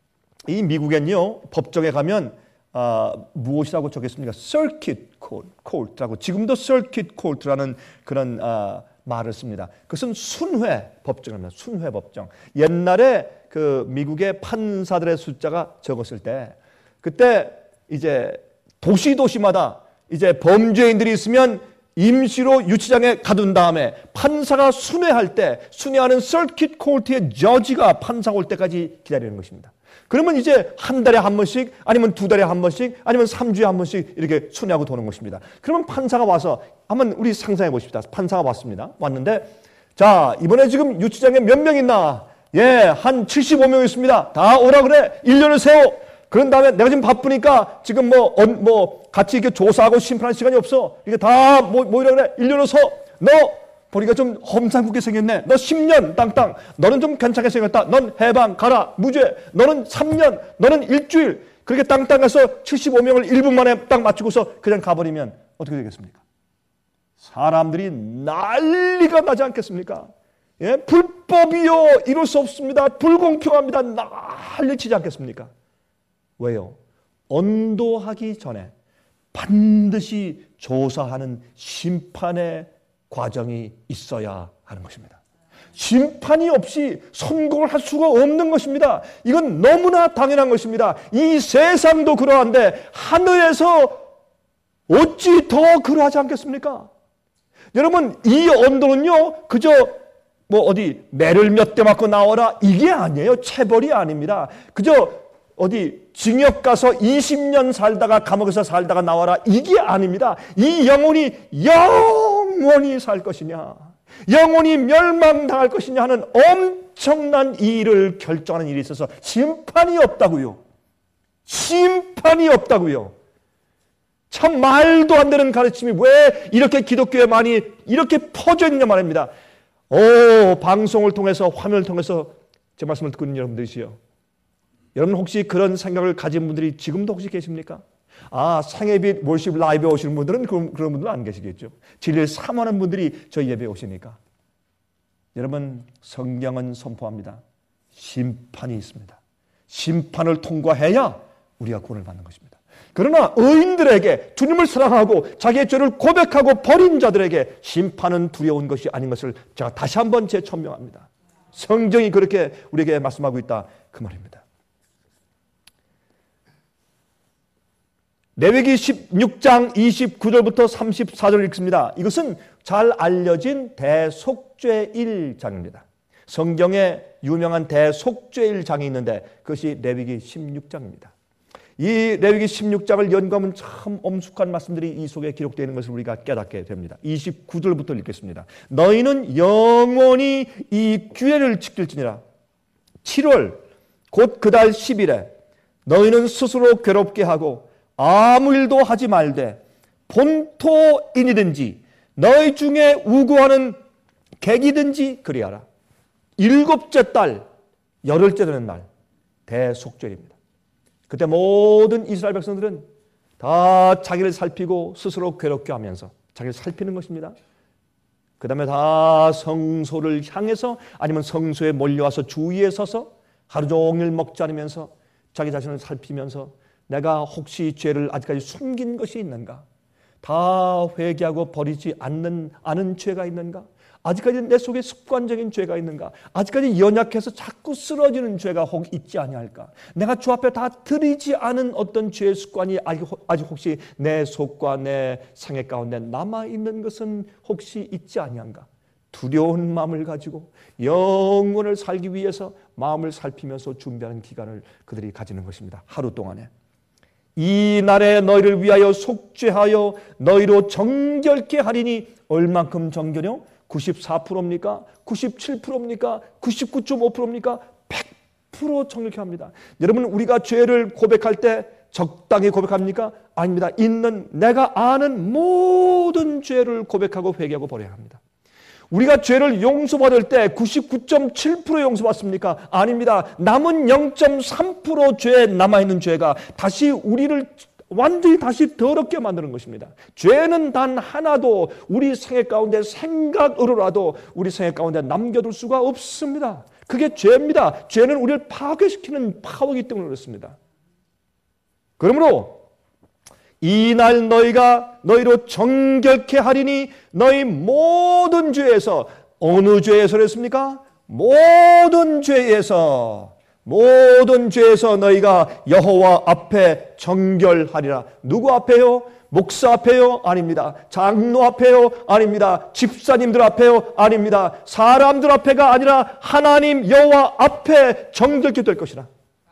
이 미국엔요 법정에 가면 아, 무엇이라고 적혔습니까? Circuit Court라고, 지금도 Circuit Court라는 그런 아, 말을 씁니다. 그것은 순회 법정입니다. 순회 법정. 옛날에 그 미국의 판사들의 숫자가 적었을 때, 그때 이제 도시 도시마다 이제 범죄인들이 있으면 임시로 유치장에 가둔 다음에 판사가 순회할 때 순회하는 서킷 코트의 저지가 판사가 올 때까지 기다리는 것입니다. 그러면 이제 한 달에 한 번씩 아니면 두 달에 한 번씩 아니면 삼 주에 한 번씩 이렇게 순회하고 도는 것입니다. 그러면 판사가 와서 한번 우리 상상해 보십시다. 판사가 왔습니다. 왔는데 자, 이번에 지금 유치장에 몇 명 있나? 예, 한 칠십오 명 있습니다. 다 오라 그래. 일 년을 세워. 그런 다음에 내가 지금 바쁘니까 지금 뭐, 어, 뭐, 같이 이렇게 조사하고 심판할 시간이 없어. 이게 다 뭐, 뭐이라 그래. 일 년을 서. 너, 보니까 좀 험상궂게 생겼네. 너 십 년 땅땅. 너는 좀 괜찮게 생겼다. 넌 해방, 가라, 무죄. 너는 삼 년, 너는 일주일. 그렇게 땅땅 가서 칠십오 명을 일 분 만에 딱 맞추고서 그냥 가버리면 어떻게 되겠습니까? 사람들이 난리가 나지 않겠습니까? 예? 불법이요. 이럴 수 없습니다. 불공평합니다. 난리치지 않겠습니까? 왜요? 언도하기 전에 반드시 조사하는 심판의 과정이 있어야 하는 것입니다. 심판이 없이 선고를 할 수가 없는 것입니다. 이건 너무나 당연한 것입니다. 이 세상도 그러한데 하늘에서 어찌 더 그러하지 않겠습니까? 여러분, 이 언도는요, 그저 뭐 어디 매를 몇 대 맞고 나와라 이게 아니에요. 체벌이 아닙니다. 그저 어디 징역 가서 이십 년 살다가 감옥에서 살다가 나와라 이게 아닙니다. 이 영혼이 영원히 살 것이냐, 영원히 멸망당할 것이냐 하는 엄청난 일을 결정하는 일이 있어서 심판이 없다고요. 심판이 없다고요. 참 말도 안 되는 가르침이 왜 이렇게 기독교에 많이 이렇게 퍼져 있느냐 말입니다. 오, 방송을 통해서, 화면을 통해서 제 말씀을 듣고 있는 여러분들이시요, 여러분 혹시 그런 생각을 가진 분들이 지금도 혹시 계십니까? 아, 생애빛 월십 라이브에 오시는 분들은 그런, 그런 분들은 안 계시겠죠. 진리를 사모하는 분들이 저희 예배에 오시니까. 여러분, 성경은 선포합니다. 심판이 있습니다. 심판을 통과해야 우리가 구원을 받는 것입니다. 그러나 의인들에게, 주님을 사랑하고 자기의 죄를 고백하고 버린 자들에게 심판은 두려운 것이 아닌 것을 제가 다시 한번 재천명합니다. 성경이 그렇게 우리에게 말씀하고 있다, 그 말입니다. 레위기 십육 장 이십구 절부터 삼십사 절 읽습니다. 이것은 잘 알려진 대속죄일 장입니다. 성경에 유명한 대속죄일 장이 있는데 그것이 레위기 십육 장입니다. 이 레위기 십육 장을 연구하면 참 엄숙한 말씀들이 이 속에 기록되어 있는 것을 우리가 깨닫게 됩니다. 이십구 절부터 읽겠습니다. 너희는 영원히 이 규례를 지킬지니라. 칠월 곧 그 달 십 일에 너희는 스스로 괴롭게 하고 아무 일도 하지 말되 본토인이든지 너희 중에 우고하는 객이든지 그리하라. 일곱째 달 열흘째 되는 날 대속죄입니다. 그때 모든 이스라엘 백성들은 다 자기를 살피고 스스로 괴롭게 하면서 자기를 살피는 것입니다. 그 다음에 다 성소를 향해서 아니면 성소에 몰려와서 주위에 서서 하루 종일 먹지 않으면서 자기 자신을 살피면서 내가 혹시 죄를 아직까지 숨긴 것이 있는가? 다 회개하고 버리지 않는, 않은 죄가 있는가? 아직까지 내 속에 습관적인 죄가 있는가? 아직까지 연약해서 자꾸 쓰러지는 죄가 혹 있지 아니할까? 내가 주 앞에 다 드리지 않은 어떤 죄의 습관이 아직 혹시 내 속과 내 생애 가운데 남아있는 것은 혹시 있지 아니한가? 두려운 마음을 가지고 영혼을 살기 위해서 마음을 살피면서 준비하는 기간을 그들이 가지는 것입니다. 하루 동안에. 이 날에 너희를 위하여 속죄하여 너희로 정결케 하리니 얼만큼 정결요? 구십사 퍼센트입니까? 구십칠 퍼센트입니까? 구십구 점 오 퍼센트입니까? 백 퍼센트 정결케 합니다. 여러분, 우리가 죄를 고백할 때 적당히 고백합니까? 아닙니다. 있는 내가 아는 모든 죄를 고백하고 회개하고 버려야 합니다. 우리가 죄를 용서받을 때 구십구 점 칠 퍼센트 용서받습니까? 아닙니다. 남은 영 점 삼 퍼센트 죄에 남아있는 죄가 다시 우리를 완전히 다시 더럽게 만드는 것입니다. 죄는 단 하나도 우리 생애 가운데 생각으로라도 우리 생애 가운데 남겨둘 수가 없습니다. 그게 죄입니다. 죄는 우리를 파괴시키는 파워이기 때문에 그렇습니다. 그러므로 이날 너희가 너희로 정결케 하리니 너희 모든 죄에서, 어느 죄에서 그랬습니까? 모든 죄에서 모든 죄에서 너희가 여호와 앞에 정결하리라. 누구 앞에요? 목사 앞에요? 아닙니다. 장로 앞에요? 아닙니다. 집사님들 앞에요? 아닙니다. 사람들 앞에가 아니라 하나님 여호와 앞에 정결케 될 것이라.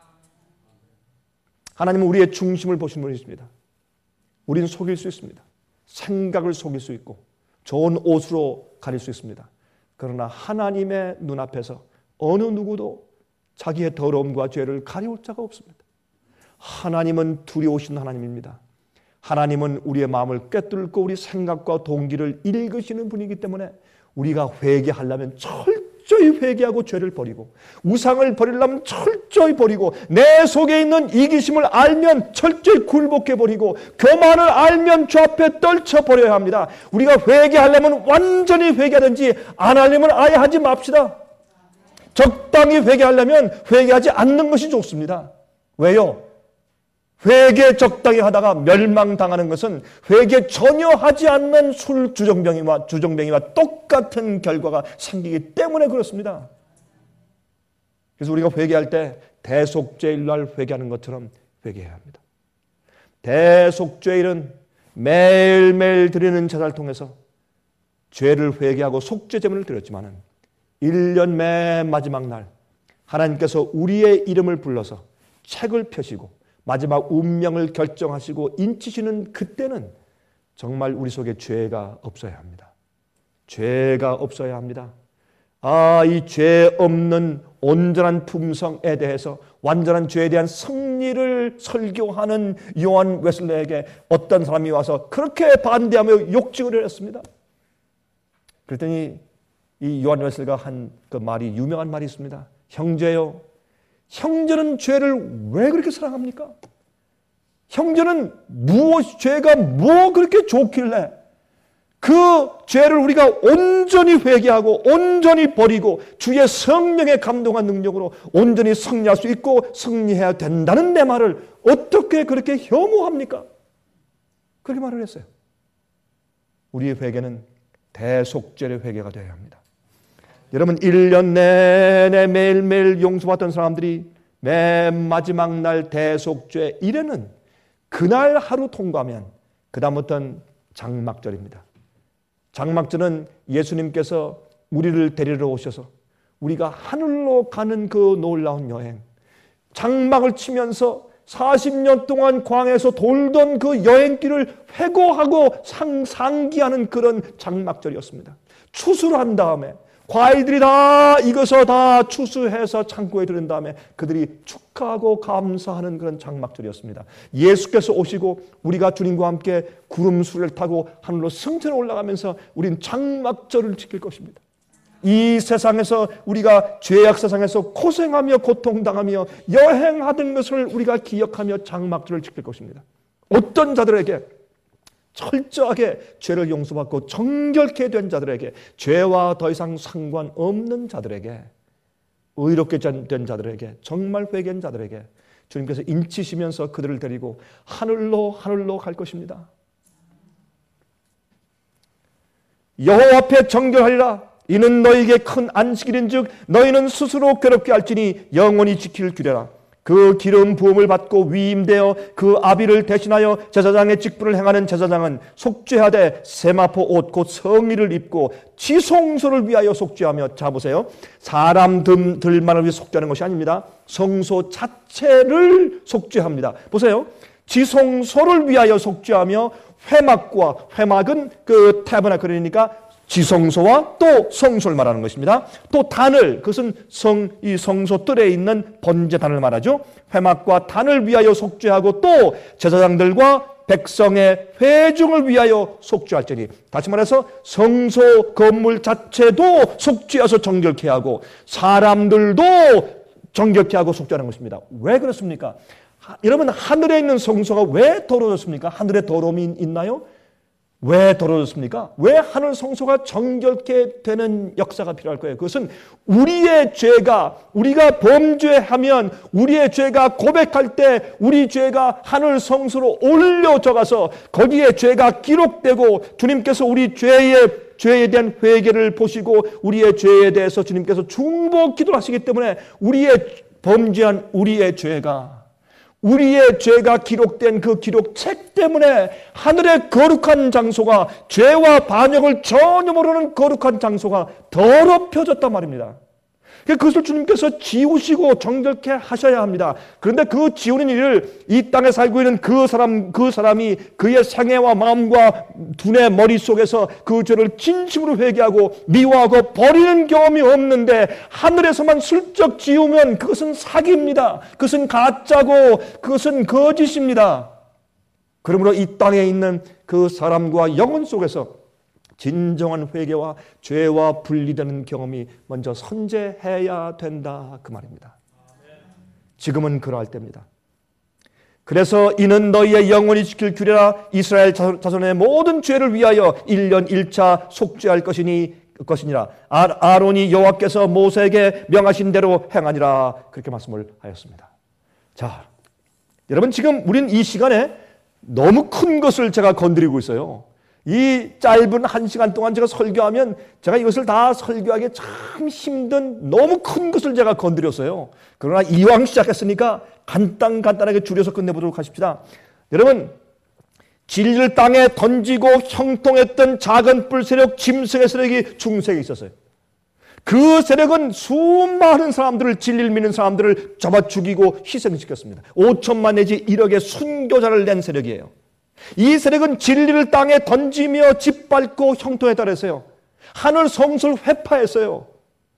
하나님은 우리의 중심을 보시는 분이십니다. 우리는 속일 수 있습니다. 생각을 속일 수 있고 좋은 옷으로 가릴 수 있습니다. 그러나 하나님의 눈앞에서 어느 누구도 자기의 더러움과 죄를 가리울 자가 없습니다. 하나님은 두려우신 하나님입니다. 하나님은 우리의 마음을 꿰뚫고 우리 생각과 동기를 읽으시는 분이기 때문에 우리가 회개하려면 철저히 회개하고 죄를 버리고, 우상을 버리려면 철저히 버리고, 내 속에 있는 이기심을 알면 철저히 굴복해버리고, 교만을 알면 주 앞에 떨쳐버려야 합니다. 우리가 회개하려면 완전히 회개하든지 안 하려면 아예 하지 맙시다. 적당히 회개하려면 회개하지 않는 것이 좋습니다. 왜요? 회개 적당히 하다가 멸망당하는 것은 회개 전혀 하지 않는 술 주정뱅이와 주정뱅이와 똑같은 결과가 생기기 때문에 그렇습니다. 그래서 우리가 회개할 때 대속죄일 날 회개하는 것처럼 회개해야 합니다. 대속죄일은 매일매일 드리는 제사를 통해서 죄를 회개하고 속죄 제물을 드렸지만은 일 년 맨 마지막 날 하나님께서 우리의 이름을 불러서 책을 펴시고 마지막 운명을 결정하시고 인치시는 그때는 정말 우리 속에 죄가 없어야 합니다. 죄가 없어야 합니다. 아, 이 죄 없는 온전한 품성에 대해서 완전한 죄에 대한 승리를 설교하는 요한 웨슬레에게 어떤 사람이 와서 그렇게 반대하며 욕짓을 했습니다. 그랬더니 이 요한 웨슬레가 한 그 말이 유명한 말이 있습니다. 형제요, 형제는 죄를 왜 그렇게 사랑합니까? 형제는 무엇, 죄가 뭐 그렇게 좋길래 그 죄를 우리가 온전히 회개하고 온전히 버리고 주의 성령의 감동한 능력으로 온전히 승리할 수 있고 승리해야 된다는 내 말을 어떻게 그렇게 혐오합니까? 그렇게 말을 했어요. 우리의 회개는 대속죄의 회개가 되어야 합니다. 여러분, 일 년 내내 매일매일 용서받던 사람들이 맨 마지막 날 대속죄 일에는 그날 하루 통과하면 그 다음부터는 장막절입니다. 장막절은 예수님께서 우리를 데리러 오셔서 우리가 하늘로 가는 그 놀라운 여행, 장막을 치면서 사십 년 동안 광야에서 돌던 그 여행길을 회고하고 상, 상기하는 그런 장막절이었습니다. 추수를 한 다음에 과일들이 다 익어서 다 추수해서 창고에 들은 다음에 그들이 축하하고 감사하는 그런 장막절이었습니다. 예수께서 오시고 우리가 주님과 함께 구름 수레를 타고 하늘로 승천에 올라가면서 우린 장막절을 지킬 것입니다. 이 세상에서 우리가 죄악 세상에서 고생하며 고통당하며 여행하던 것을 우리가 기억하며 장막절을 지킬 것입니다. 어떤 자들에게 철저하게 죄를 용서받고 정결케 된 자들에게, 죄와 더 이상 상관없는 자들에게, 의롭게 된 자들에게, 정말 회개한 자들에게 주님께서 인치시면서 그들을 데리고 하늘로 하늘로 갈 것입니다. 여호와 앞에 정결하리라. 이는 너희에게 큰 안식일인즉 너희는 스스로 괴롭게 할지니 영원히 지킬 규례라. 그 기름 부음을 받고 위임되어 그 아비를 대신하여 제사장의 직분을 행하는 제사장은 속죄하되 세마포 옷 곧 성의를 입고 지성소를 위하여 속죄하며, 자 보세요, 사람들만을 위해 속죄하는 것이 아닙니다. 성소 자체를 속죄합니다. 보세요, 지성소를 위하여 속죄하며 회막과, 회막은 그 태버나클이니까 지성소와 또 성소를 말하는 것입니다. 또 단을, 그것은 성, 이 성소 뜰에 있는 번제단을 말하죠. 회막과 단을 위하여 속죄하고 또 제사장들과 백성의 회중을 위하여 속죄할지니, 다시 말해서 성소 건물 자체도 속죄해서 정결케 하고 사람들도 정결케 하고 속죄하는 것입니다. 왜 그렇습니까? 하, 여러분, 하늘에 있는 성소가 왜 더러워졌습니까? 하늘에 더러움이 있나요? 왜 더러워졌습니까? 왜 하늘 성소가 정결케 되는 역사가 필요할 거예요? 그것은 우리의 죄가, 우리가 범죄하면 우리의 죄가 고백할 때 우리 죄가 하늘 성소로 올려져 가서 거기에 죄가 기록되고 주님께서 우리 죄의 죄에 대한 회개를 보시고 우리의 죄에 대해서 주님께서 중보 기도를 하시기 때문에 우리의 범죄한 우리의 죄가, 우리의 죄가 기록된 그 기록책 때문에 하늘의 거룩한 장소가, 죄와 반역을 전혀 모르는 거룩한 장소가 더럽혀졌단 말입니다. 그것을 주님께서 지우시고 정결케 하셔야 합니다. 그런데 그 지우는 일을 이 땅에 살고 있는 그 사람, 그 사람이 그의 생애와 마음과 두뇌 머릿속에서 그 죄를 진심으로 회개하고 미워하고 버리는 경험이 없는데 하늘에서만 슬쩍 지우면 그것은 사기입니다. 그것은 가짜고 그것은 거짓입니다. 그러므로 이 땅에 있는 그 사람과 영혼 속에서 진정한 회개와 죄와 분리되는 경험이 먼저 선재해야 된다, 그 말입니다. 지금은 그러할 때입니다. 그래서 이는 너희의 영원히 지킬 규례라. 이스라엘 자손의 모든 죄를 위하여 일 년 일 차 속죄할 것이니 것이니라. 아론이 여호와께서 모세에게 명하신 대로 행하니라. 그렇게 말씀을 하였습니다. 자, 여러분, 지금 우린 이 시간에 너무 큰 것을 제가 건드리고 있어요. 이 짧은 한 시간 동안 제가 설교하면 제가 이것을 다 설교하기 참 힘든 너무 큰 것을 제가 건드렸어요. 그러나 이왕 시작했으니까 간단 간단하게 줄여서 끝내보도록 하십시다. 여러분, 진리를 땅에 던지고 형통했던 작은 뿔 세력, 짐승의 세력이 중세에 있었어요. 그 세력은 수많은 사람들을, 진리를 믿는 사람들을 잡아 죽이고 희생시켰습니다. 오천만 내지 일억의 순교자를 낸 세력이에요. 이 세력은 진리를 땅에 던지며 짓밟고 형통했다 그랬어요. 하늘 성소를 회파했어요.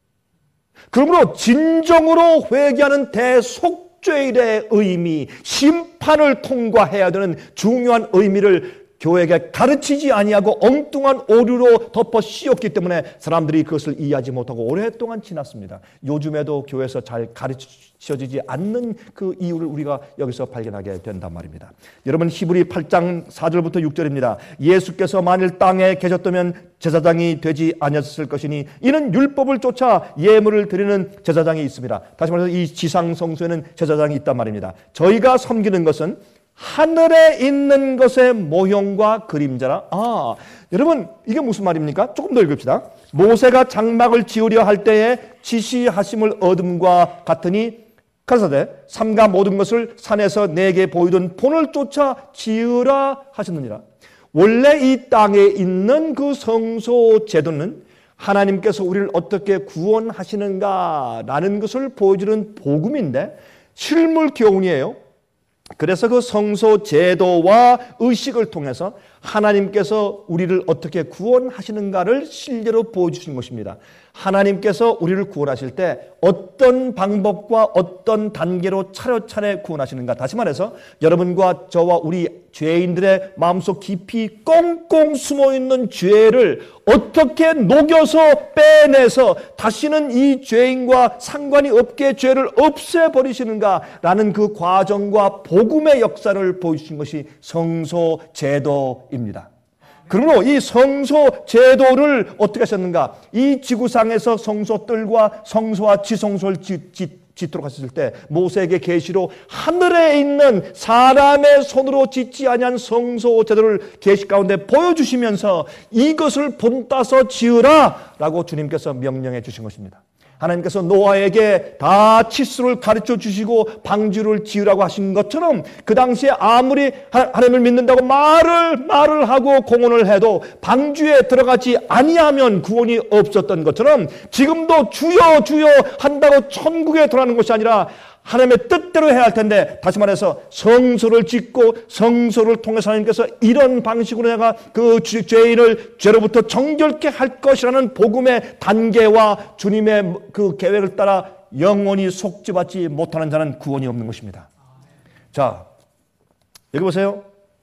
그러므로 진정으로 회개하는 대속죄일의 의미, 심판을 통과해야 되는 중요한 의미를 교회에게 가르치지 아니하고 엉뚱한 오류로 덮어 씌웠기 때문에 사람들이 그것을 이해하지 못하고 오랫동안 지났습니다. 요즘에도 교회에서 잘 가르쳐지지 않는 그 이유를 우리가 여기서 발견하게 된단 말입니다. 여러분, 히브리 팔 장 사 절부터 육 절입니다. 예수께서 만일 땅에 계셨다면 제사장이 되지 아니었을 것이니 이는 율법을 쫓아 예물을 드리는 제사장이 있습니다. 다시 말해서 이 지상성소에는 제사장이 있단 말입니다. 저희가 섬기는 것은 하늘에 있는 것의 모형과 그림자라. 아, 여러분, 이게 무슨 말입니까? 조금 더 읽읍시다. 모세가 장막을 지으려 할 때에 지시하심을 얻음과 같으니 가라사대 삼가 모든 것을 산에서 내게 보이던 본을 쫓아 지으라 하셨느니라. 원래 이 땅에 있는 그 성소 제도는 하나님께서 우리를 어떻게 구원하시는가라는 것을 보여주는 복음인데 실물 교훈이에요. 그래서 그 성소 제도와 의식을 통해서 하나님께서 우리를 어떻게 구원하시는가를 실제로 보여주신 것입니다. 하나님께서 우리를 구원하실 때 어떤 방법과 어떤 단계로 차례차례 구원하시는가. 다시 말해서 여러분과 저와 우리 죄인들의 마음속 깊이 꽁꽁 숨어있는 죄를 어떻게 녹여서 빼내서 다시는 이 죄인과 상관이 없게 죄를 없애버리시는가라는 그 과정과 복음의 역사를 보여주신 것이 성소 제도입니다. 그러므로 이 성소 제도를 어떻게 하셨는가? 이 지구상에서 성소들과 성소와 지성소를 짓, 짓, 짓도록 하셨을 때 모세에게 계시로 하늘에 있는 사람의 손으로 짓지 아니한 성소 제도를 계시 가운데 보여주시면서 이것을 본따서 지으라 라고 주님께서 명령해 주신 것입니다. 하나님께서 노아에게 다 치수를 가르쳐 주시고 방주를 지으라고 하신 것처럼 그 당시에 아무리 하나님을 믿는다고 말을 말을 하고 공언을 해도 방주에 들어가지 아니하면 구원이 없었던 것처럼 지금도 주여 주여 한다고 천국에 들어가는 것이 아니라 하나님의 뜻대로 해야 할 텐데, 다시 말해서 성소를 짓고 성소를 통해서 하나님께서 이런 방식으로 내가 그 죄인을 죄로부터 정결케 할 것이라는 복음의 단계와 주님의 그 계획을 따라 영원히 속죄받지 못하는 자는 구원이 없는 것입니다. 자, 여기 보세요.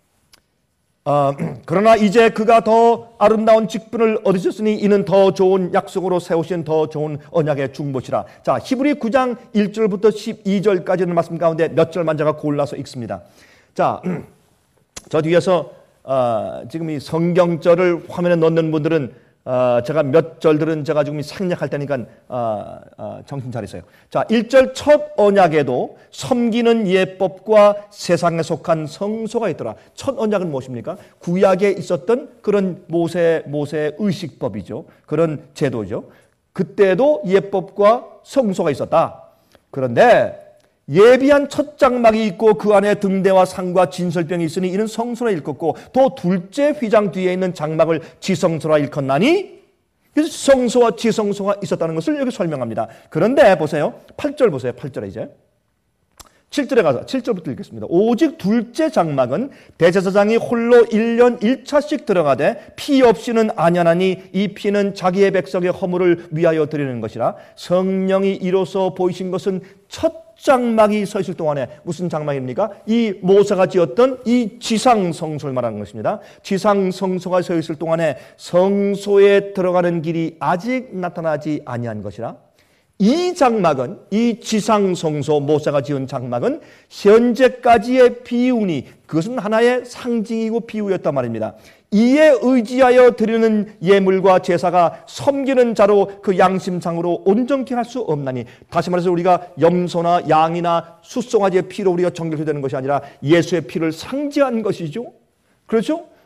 어, 그러나 이제 그가 더 아름다운 직분을 얻으셨으니 이는 더 좋은 약속으로 세우신 더 좋은 언약의 중보시라. 자, 히브리 구 장 일 절부터 십이 절까지는 말씀 가운데 몇 절만 제가 골라서 읽습니다. 자, 저 뒤에서 어, 지금 이 성경절을 화면에 넣는 분들은 어, 제가 몇 절들은 제가 지금 생략할 테니까 어, 어, 정신 차리세요. 자, 일 절 첫 언약에도 섬기는 예법과 세상에 속한 성소가 있더라. 첫 언약은 무엇입니까? 구약에 있었던 그런 모세, 모세의 의식법이죠. 그런 제도죠. 그때도 예법과 성소가 있었다. 그런데 예비한 첫 장막이 있고 그 안에 등대와 상과 진설병이 있으니 이는 성소라 일컫고 또 둘째 휘장 뒤에 있는 장막을 지성소라 일컫나니, 그래서 성소와 지성소가 있었다는 것을 여기 설명합니다. 그런데 보세요. 팔 절 보세요. 팔 절에 이제 칠 절에 가서 칠 절부터 읽겠습니다. 오직 둘째 장막은 대제사장이 홀로 일 년 일 차씩 들어가되 피 없이는 아니하나니 이 피는 자기의 백성의 허물을 위하여 드리는 것이라. 성령이 이로써 보이신 것은 첫 장막이 서 있을 동안에, 무슨 장막입니까? 이 모세가 지었던 이 지상 성소를 말하는 것입니다. 지상 성소가 서 있을 동안에 성소에 들어가는 길이 아직 나타나지 아니한 것이라. 이 장막은, 이 지상 성소 모세가 지은 장막은 현재까지의 비유니, 그것은 하나의 상징이고 비유였단 말입니다. 이에 의지하여 드리는 예물과 제사가 섬기는 자로 그 양심상으로 온전케 할 수 없나니, 다시 말해서 우리가 염소나 양이나 숫송아지의 피로 우리가 정결되는 것이 아니라 예수의 피를 상징한 것이죠. 그렇죠?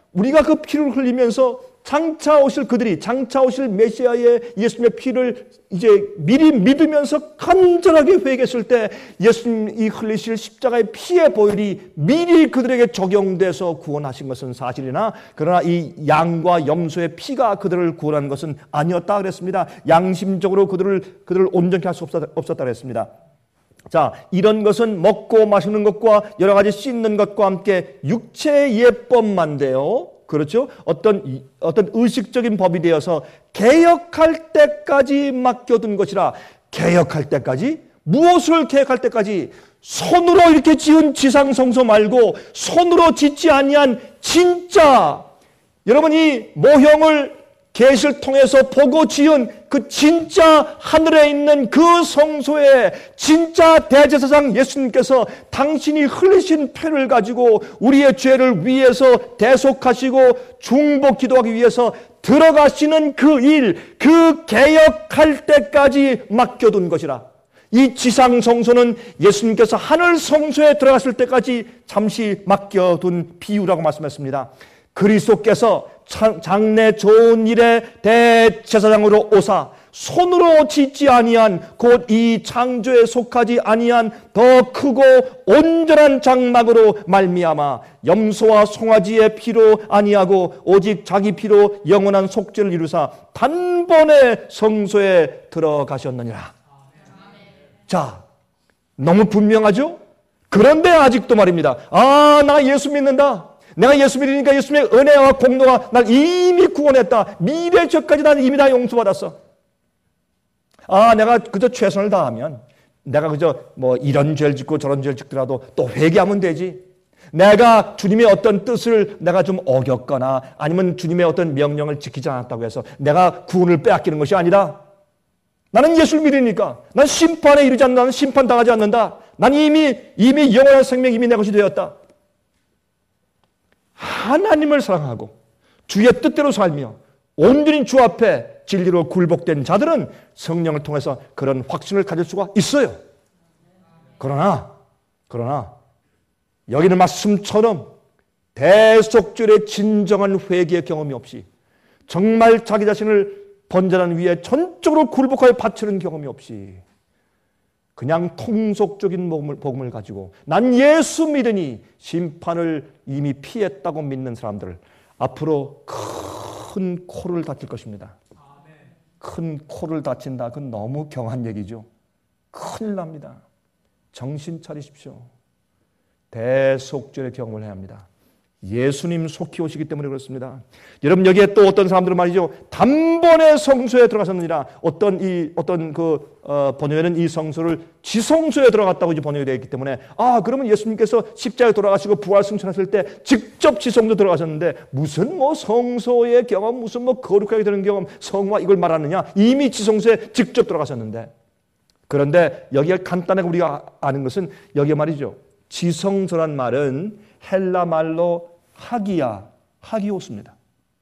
우리가 그 피를 흘리면서 장차 오실 그들이 장차 오실 메시아의 예수님의 피를 이제 미리 믿으면서 간절하게 회개했을 때 예수님이 흘리실 십자가의 피의 보혈이 미리 그들에게 적용돼서 구원하신 것은 사실이나 그러나 이 양과 염소의 피가 그들을 구원한 것은 아니었다 그랬습니다. 양심적으로 그들을 그들을 온전케 할 수 없었다 그랬습니다. 자, 이런 것은 먹고 마시는 것과 여러 가지 씻는 것과 함께 육체의 예법만데요. 그렇죠? 어떤, 어떤 의식적인 법이 되어서 개혁할 때까지 맡겨둔 것이라. 개혁할 때까지? 무엇을 개혁할 때까지? 손으로 이렇게 지은 지상성소 말고 손으로 짓지 아니한 진짜, 여러분 이 모형을 계시를 통해서 보고 지은 그 진짜 하늘에 있는 그 성소에 진짜 대제사장 예수님께서 당신이 흘리신 피를 가지고 우리의 죄를 위해서 대속하시고 중보 기도하기 위해서 들어가시는 그 일, 그 개혁할 때까지 맡겨둔 것이라. 이 지상 성소는 예수님께서 하늘 성소에 들어갔을 때까지 잠시 맡겨둔 비유라고 말씀했습니다. 그리스도께서 장래 좋은 일의 대제사장으로 오사 손으로 짓지 아니한 곧 이 창조에 속하지 아니한 더 크고 온전한 장막으로 말미암아 염소와 송아지의 피로 아니하고 오직 자기 피로 영원한 속죄를 이루사 단번에 성소에 들어가셨느니라. 자, 너무 분명하죠? 그런데 아직도 말입니다. 아, 나 예수 믿는다. 내가 예수 믿으니까 예수님의 은혜와 공로가 날 이미 구원했다. 미래 죄까지 난 이미 다 용서받았어. 아, 내가 그저 최선을 다하면, 내가 그저 뭐 이런 죄를 짓고 저런 죄를 짓더라도 또 회개하면 되지. 내가 주님의 어떤 뜻을 내가 좀 어겼거나 아니면 주님의 어떤 명령을 지키지 않았다고 해서 내가 구원을 빼앗기는 것이 아니라, 나는 예수를 믿으니까 난 심판에 이르지 않는다. 나는 심판당하지 않는다. 난 이미 이미 영원한 생명이 이미 내 것이 되었다. 하나님을 사랑하고 주의 뜻대로 살며 온전히 주 앞에 진리로 굴복된 자들은 성령을 통해서 그런 확신을 가질 수가 있어요. 그러나 그러나 여기는 말씀처럼 대속죄의 진정한 회개의 경험이 없이 정말 자기 자신을 번제단 위에 전적으로 굴복하여 바치는 경험이 없이 그냥 통속적인 복음을, 복음을 가지고 난 예수 믿으니 심판을 이미 피했다고 믿는 사람들 앞으로 큰 코를 다칠 것입니다. 큰 코를 다친다. 그건 너무 경한 얘기죠. 큰일 납니다. 정신 차리십시오. 대속죄의 경험을 해야 합니다. 예수님 속히 오시기 때문에 그렇습니다. 여러분 여기에 또 어떤 사람들은 말이죠. 단번에 성소에 들어가셨느니라. 어떤 이 어떤 그 어, 번역에는 이 성소를 지성소에 들어갔다고 이제 번역이 되어 있기 때문에 아 그러면 예수님께서 십자가에 돌아가시고 부활 승천하실 때 직접 지성소 들어가셨는데 무슨 뭐 성소의 경험, 무슨 뭐 거룩하게 되는 경험, 성화 이걸 말하느냐? 이미 지성소에 직접 들어가셨는데 그런데 여기에 간단하게 우리가 아는 것은 여기에 말이죠. 지성소란 말은 헬라 말로 하기야, 하기오스입니다.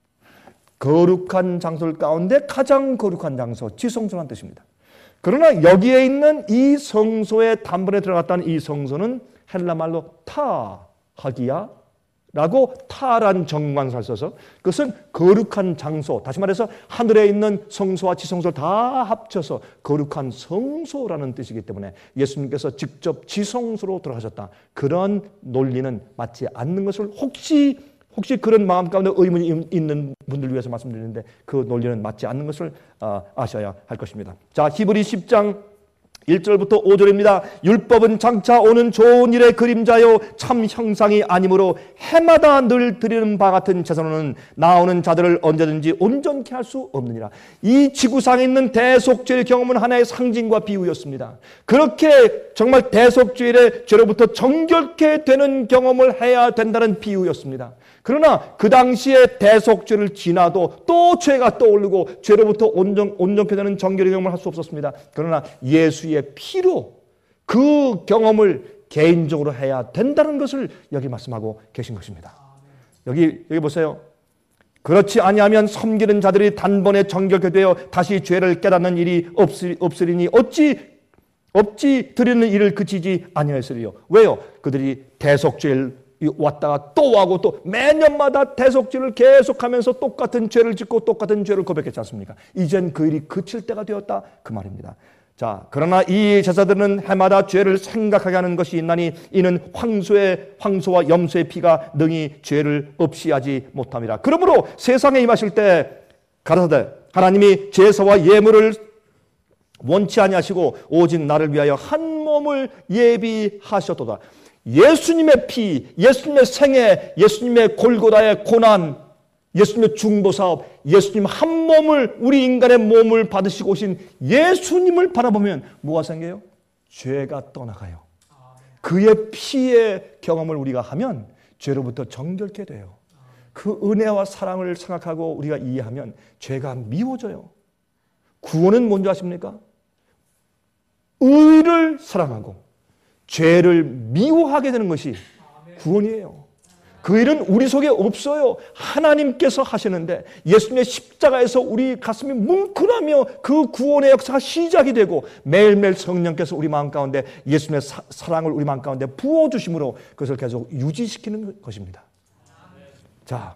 거룩한 장소 가운데 가장 거룩한 장소, 지성소란 뜻입니다. 그러나 여기에 있는 이 성소에 단번에 들어갔다는 이 성소는 헬라 말로 타, 하기야 라고 타란 정관사를 써서 그것은 거룩한 장소, 다시 말해서 하늘에 있는 성소와 지성소를 다 합쳐서 거룩한 성소라는 뜻이기 때문에 예수님께서 직접 지성소로 들어가셨다. 그런 논리는 맞지 않는 것을 혹시 혹시 그런 마음 가운데 의문이 있는 분들을 위해서 말씀드리는데 그 논리는 맞지 않는 것을 아셔야 할 것입니다. 자, 히브리 십 장 일 절부터 오 절입니다. 율법은 장차 오는 좋은 일의 그림자요 참 형상이 아니므로 해마다 늘 드리는 바 같은 제사로는 나오는 자들을 언제든지 온전케 할 수 없느니라. 이 지구상에 있는 대속죄의 경험은 하나의 상징과 비유였습니다. 그렇게 정말 대속죄의 죄로부터 정결케 되는 경험을 해야 된다는 비유였습니다. 그러나 그 당시에 대속죄를 지나도 또 죄가 떠오르고 죄로부터 온전, 온전케 되는 정결의 경험을 할 수 없었습니다. 그러나 예수의 피로 그 경험을 개인적으로 해야 된다는 것을 여기 말씀하고 계신 것입니다. 여기 여기 보세요. 그렇지 아니하면 섬기는 자들이 단번에 정결케 되어 다시 죄를 깨닫는 일이 없으, 없으리니 어찌 어찌 드리는 일을 그치지 아니하였으리요. 왜요? 그들이 대속죄를 왔다가 또 하고 또 매년마다 대속죄를 계속하면서 똑같은 죄를 짓고 똑같은 죄를 고백했지 않습니까? 이젠 그 일이 그칠 때가 되었다 그 말입니다. 자, 그러나 이 제사들은 해마다 죄를 생각하게 하는 것이 있나니 이는 황소의 황소와 염소의 피가 능히 죄를 없이 하지 못함이라. 그러므로 세상에 임하실 때 가라사대 하나님이 제사와 예물을 원치 아니하시고 오직 나를 위하여 한 몸을 예비하셨도다. 예수님의 피, 예수님의 생애, 예수님의 골고다의 고난, 예수님의 중보사업, 예수님 한 몸을, 우리 인간의 몸을 받으시고 오신 예수님을 바라보면 뭐가 생겨요? 죄가 떠나가요. 그의 피의 경험을 우리가 하면 죄로부터 정결케 돼요. 그 은혜와 사랑을 생각하고 우리가 이해하면 죄가 미워져요. 구원은 뭔지 아십니까? 의를 사랑하고 죄를 미워하게 되는 것이 구원이에요. 그 일은 우리 속에 없어요. 하나님께서 하시는데 예수님의 십자가에서 우리 가슴이 뭉클하며 그 구원의 역사가 시작이 되고 매일매일 성령께서 우리 마음 가운데 예수님의 사, 사랑을 우리 마음 가운데 부어주심으로 그것을 계속 유지시키는 것입니다. 자,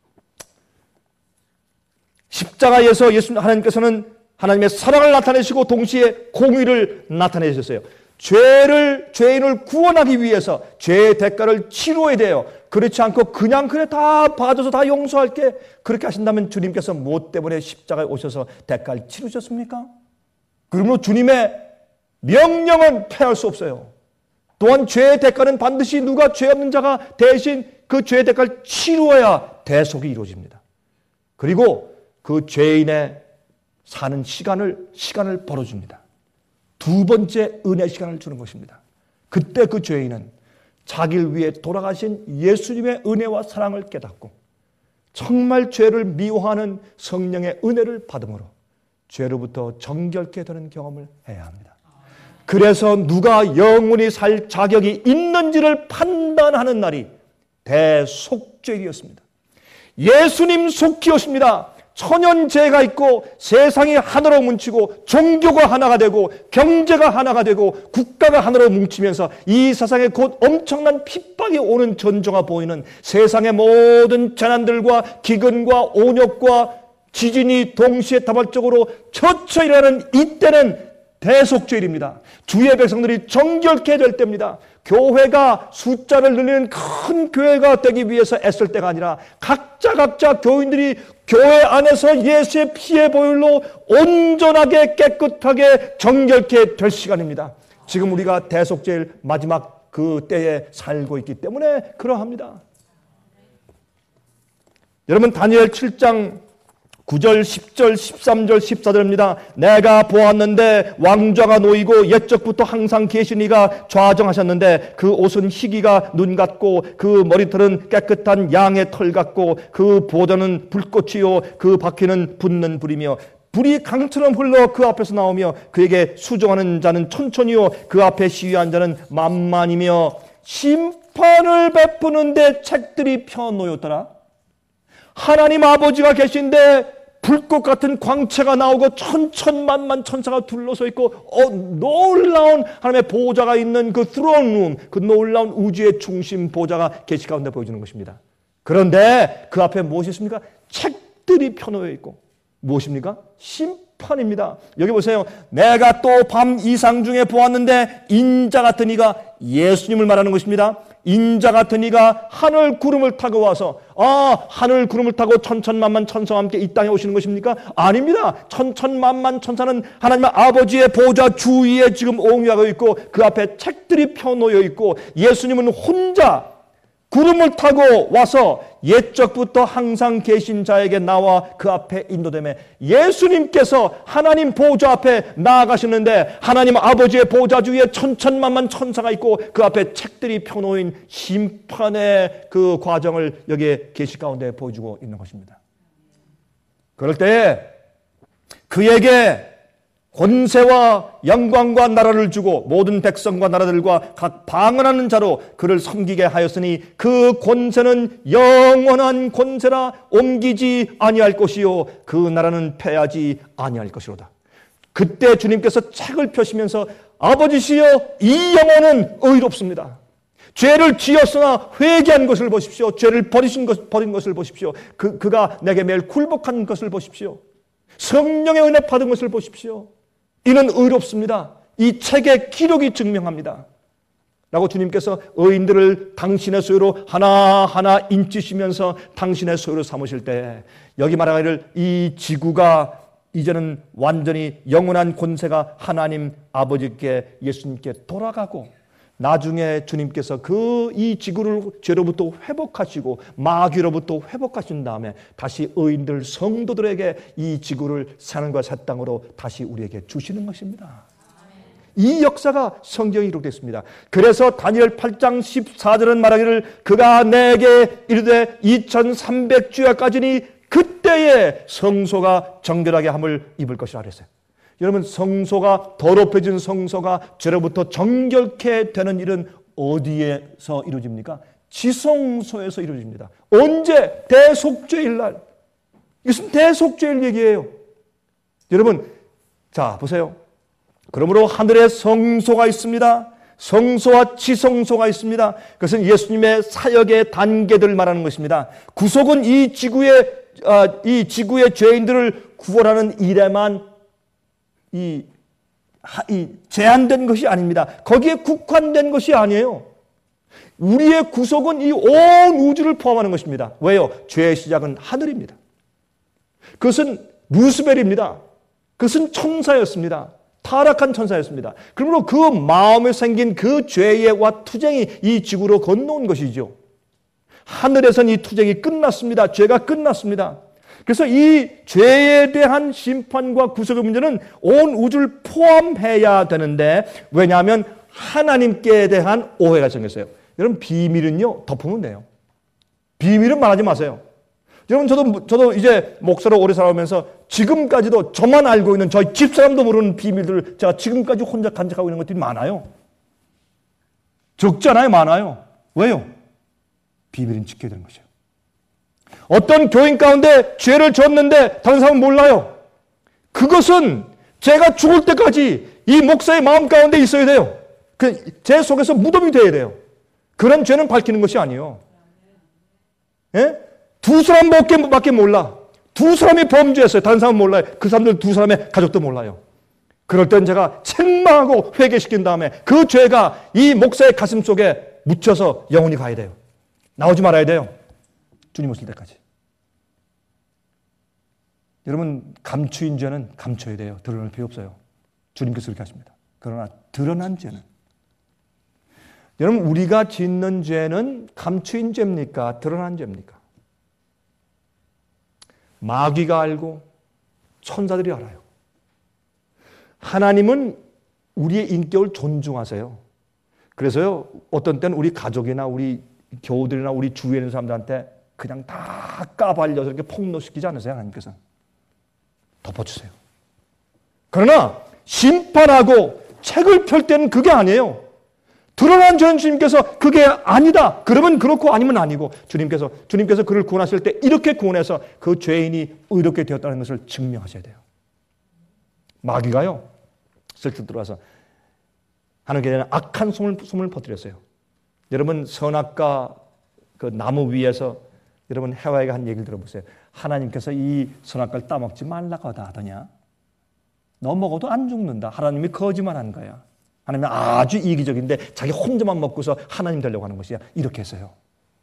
십자가에서 예수님 하나님께서는 하나님의 사랑을 나타내시고 동시에 공의를 나타내셨어요. 죄를, 죄인을 구원하기 위해서 죄의 대가를 치러야 돼요. 그렇지 않고 그냥 그래 다 봐줘서 다 용서할게 그렇게 하신다면 주님께서 무엇 때문에 십자가에 오셔서 대가를 치르셨습니까? 그러므로 주님의 명령은 폐할 수 없어요. 또한 죄의 대가는 반드시 누가 죄 없는 자가 대신 그 죄의 대가를 치루어야 대속이 이루어집니다. 그리고 그 죄인의 사는 시간을 시간을 벌어줍니다. 두 번째 은혜 시간을 주는 것입니다. 그때 그 죄인은 자기를 위해 돌아가신 예수님의 은혜와 사랑을 깨닫고 정말 죄를 미워하는 성령의 은혜를 받음으로 죄로부터 정결케 되는 경험을 해야 합니다. 그래서 누가 영원히 살 자격이 있는지를 판단하는 날이 대속죄일이었습니다. 예수님 속히 오십니다. 천연죄가 있고 세상이 하나로 뭉치고 종교가 하나가 되고 경제가 하나가 되고 국가가 하나로 뭉치면서 이 세상에 곧 엄청난 핍박이 오는 전조가 보이는 세상의 모든 재난들과 기근과 온역과 지진이 동시에 다발적으로 처처 일어나는 이때는 대속죄일입니다. 주의 백성들이 정결케 될 때입니다. 교회가 숫자를 늘리는 큰 교회가 되기 위해서 애쓸 때가 아니라 각자 각자 교인들이 교회 안에서 예수의 피의 보혈로 온전하게 깨끗하게 정결케 될 시간입니다. 지금 우리가 대속죄일 마지막 그 때에 살고 있기 때문에 그러합니다. 여러분 다니엘 칠 장 구 절, 십 절, 십삼 절, 십사 절입니다. 내가 보았는데 왕좌가 놓이고 옛적부터 항상 계신 이가 좌정하셨는데 그 옷은 희기가 눈 같고 그 머리털은 깨끗한 양의 털 같고 그 보좌는 불꽃이요 그 바퀴는 붙는 불이며 불이 강처럼 흘러 그 앞에서 나오며 그에게 수종하는 자는 천천히요 그 앞에 시위한 자는 만만이며 심판을 베푸는데 책들이 펴놓였더라. 하나님 아버지가 계신데 불꽃 같은 광채가 나오고 천천만만 천사가 둘러서 있고 어, 놀라운 하나님의 보좌가 있는 그 스론룸, 그 놀라운 우주의 중심 보좌가 계시 가운데 보여주는 것입니다. 그런데 그 앞에 무엇이 있습니까? 책들이 펴놓여 있고 무엇입니까? 심판입니다. 여기 보세요. 내가 또 밤 이상 중에 보았는데 인자 같은 이가 예수님을 말하는 것입니다. 인자 같은 이가 하늘 구름을 타고 와서 아 하늘 구름을 타고 천천만만 천사와 함께 이 땅에 오시는 것입니까? 아닙니다. 천천만만 천사는 하나님의 아버지의 보좌 주위에 지금 옹유하고 있고 그 앞에 책들이 펴놓여 있고 예수님은 혼자 구름을 타고 와서 옛적부터 항상 계신 자에게 나와 그 앞에 인도되며 예수님께서 하나님 보좌 앞에 나아가시는데 하나님 아버지의 보좌 주위에 천천만만 천사가 있고 그 앞에 책들이 펴놓인 심판의 그 과정을 여기에 계시 가운데 보여주고 있는 것입니다. 그럴 때 그에게 권세와 영광과 나라를 주고 모든 백성과 나라들과 각 방언하는 자로 그를 섬기게 하였으니 그 권세는 영원한 권세라 옮기지 아니할 것이요 그 나라는 패하지 아니할 것이로다. 그때 주님께서 책을 펴시면서 아버지시여 이 영혼은 의롭습니다. 죄를 지었으나 회개한 것을 보십시오. 죄를 버리신 것, 버린 것을 보십시오. 그, 그가 내게 매일 굴복한 것을 보십시오. 성령의 은혜 받은 것을 보십시오. 이는 의롭습니다. 이 책의 기록이 증명합니다. 라고 주님께서 의인들을 당신의 소유로 하나하나 인치시면서 당신의 소유로 삼으실 때 여기 말하기를 이 지구가 이제는 완전히 영원한 권세가 하나님 아버지께 예수님께 돌아가고 나중에 주님께서 그 이 지구를 죄로부터 회복하시고 마귀로부터 회복하신 다음에 다시 의인들 성도들에게 이 지구를 사는과 새 땅으로 다시 우리에게 주시는 것입니다. 이 역사가 성경에 기록됐습니다. 그래서 다니엘 팔 장 십사 절은 말하기를 그가 내게 이르되 이천삼백 주야까지니 그때에 성소가 정결하게 함을 입을 것이라 그랬어요. 여러분, 성소가 더럽혀진 성소가 죄로부터 정결케 되는 일은 어디에서 이루어집니까? 지성소에서 이루어집니다. 언제? 대속죄일 날. 이것은 대속죄일 얘기예요. 여러분, 자 보세요. 그러므로 하늘에 성소가 있습니다. 성소와 지성소가 있습니다. 그것은 예수님의 사역의 단계들 말하는 것입니다. 구속은 이 지구의 아, 이 지구의 죄인들을 구원하는 일에만 이, 이 제한된 것이 아닙니다. 거기에 국한된 것이 아니에요. 우리의 구속은 이 온 우주를 포함하는 것입니다. 왜요? 죄의 시작은 하늘입니다. 그것은 루스벨입니다. 그것은 천사였습니다. 타락한 천사였습니다. 그러므로 그 마음에 생긴 그 죄와 투쟁이 이 지구로 건너온 것이죠. 하늘에선 이 투쟁이 끝났습니다. 죄가 끝났습니다. 그래서 이 죄에 대한 심판과 구속의 문제는 온 우주를 포함해야 되는데 왜냐하면 하나님께 대한 오해가 생겼어요. 여러분, 비밀은요 덮으면 돼요. 비밀은 말하지 마세요. 여러분, 저도 저도 이제 목사로 오래 살아오면서 지금까지도 저만 알고 있는 저희 집사람도 모르는 비밀들을 제가 지금까지 혼자 간직하고 있는 것들이 많아요. 적잖아요, 많아요. 왜요? 비밀은 지켜야 되는 것이에요. 어떤 교인 가운데 죄를 졌는데 다른 사람은 몰라요. 그것은 제가 죽을 때까지 이 목사의 마음 가운데 있어야 돼요. 그 제 속에서 무덤이 돼야 돼요. 그런 죄는 밝히는 것이 아니에요. 예? 두 사람밖에 몰라. 두 사람이 범죄했어요. 다른 사람은 몰라요. 그 사람들 두 사람의 가족도 몰라요. 그럴 땐 제가 책망하고 회개시킨 다음에 그 죄가 이 목사의 가슴 속에 묻혀서 영원히 가야 돼요. 나오지 말아야 돼요. 주님 오실 때까지. 여러분, 감추인 죄는 감춰야 돼요. 드러낼 필요 없어요. 주님께서 그렇게 하십니다. 그러나 드러난 죄는, 여러분, 우리가 짓는 죄는 감추인 죄입니까? 드러난 죄입니까? 마귀가 알고 천사들이 알아요. 하나님은 우리의 인격을 존중하세요. 그래서요, 어떤 때는 우리 가족이나 우리 교우들이나 우리 주위에 있는 사람들한테 그냥 다 까발려서 이렇게 폭로시키지 않으세요? 하나님께서는 덮어주세요. 그러나 심판하고 책을 펼 때는 그게 아니에요. 드러난 죄는 주님께서 그게 아니다. 그러면 그렇고 아니면 아니고 주님께서 주님께서 그를 구원하실 때 이렇게 구원해서 그 죄인이 의롭게 되었다는 것을 증명하셔야 돼요. 마귀가요, 슬쩍 들어와서 하나님께 대한 악한 소문을, 소문을 퍼뜨렸어요. 여러분, 선악과 그 나무 위에서 여러분 해와에게 한 얘기를 들어보세요. 하나님께서 이 선악과를 따먹지 말라고 하더냐? 너 먹어도 안 죽는다. 하나님이 거짓말한 거야. 하나님은 아주 이기적인데 자기 혼자만 먹고서 하나님 되려고 하는 것이야. 이렇게 했어요.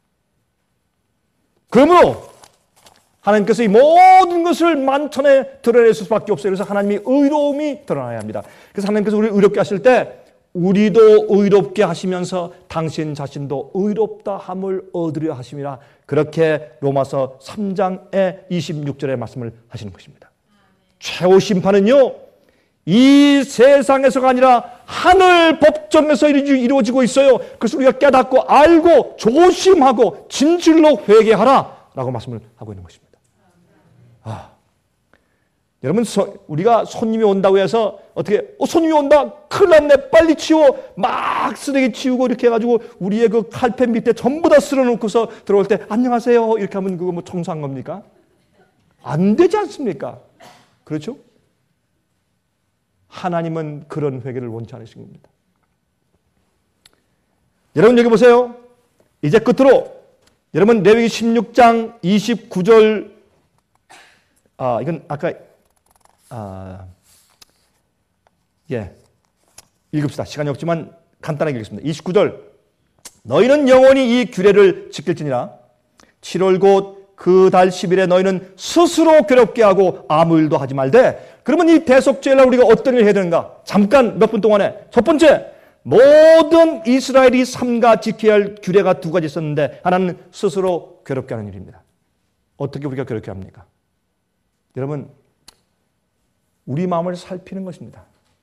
그러므로 하나님께서 이 모든 것을 만천에 드러낼 수밖에 없어요. 그래서 하나님이 의로움이 드러나야 합니다. 그래서 하나님께서 우리를 의롭게 하실 때 우리도 의롭게 하시면서 당신 자신도 의롭다 함을 얻으려 하심이라, 그렇게 로마서 삼 장의 이십육 절의 말씀을 하시는 것입니다. 최후 심판은요, 이 세상에서가 아니라 하늘 법정에서 이루어지고 있어요. 그래서 우리가 깨닫고 알고 조심하고 진실로 회개하라 라고 말씀을 하고 있는 것입니다. 아, 여러분, 서, 우리가 손님이 온다고 해서 어떻게 어, 손님이 온다, 큰일 났네, 빨리 치워, 막 쓰레기 치우고 이렇게 해가지고 우리의 그 칼펜 밑에 전부 다 쓸어놓고서 들어올 때 안녕하세요 이렇게 하면 그거 뭐 청소한 겁니까? 안 되지 않습니까? 그렇죠? 하나님은 그런 회개를 원치 않으신 겁니다. 여러분 여기 보세요. 이제 끝으로 여러분 레위기 십육 장 이십구 절, 아 이건 아까 아, 예 읽읍시다. 시간이 없지만 간단하게 읽겠습니다. 이십구 절, 너희는 영원히 이 규례를 지킬지니라. 칠월 곧 그 달 십 일에 너희는 스스로 괴롭게 하고 아무 일도 하지 말되. 그러면 이 대속죄를 우리가 어떤 일을 해야 되는가? 잠깐 몇 분 동안에 첫 번째, 모든 이스라엘이 삼가 지켜야 할 규례가 두 가지 있었는데 하나는 스스로 괴롭게 하는 일입니다. 어떻게 우리가 괴롭게 합니까? 여러분, 우리 마음을 살피는 것입니다.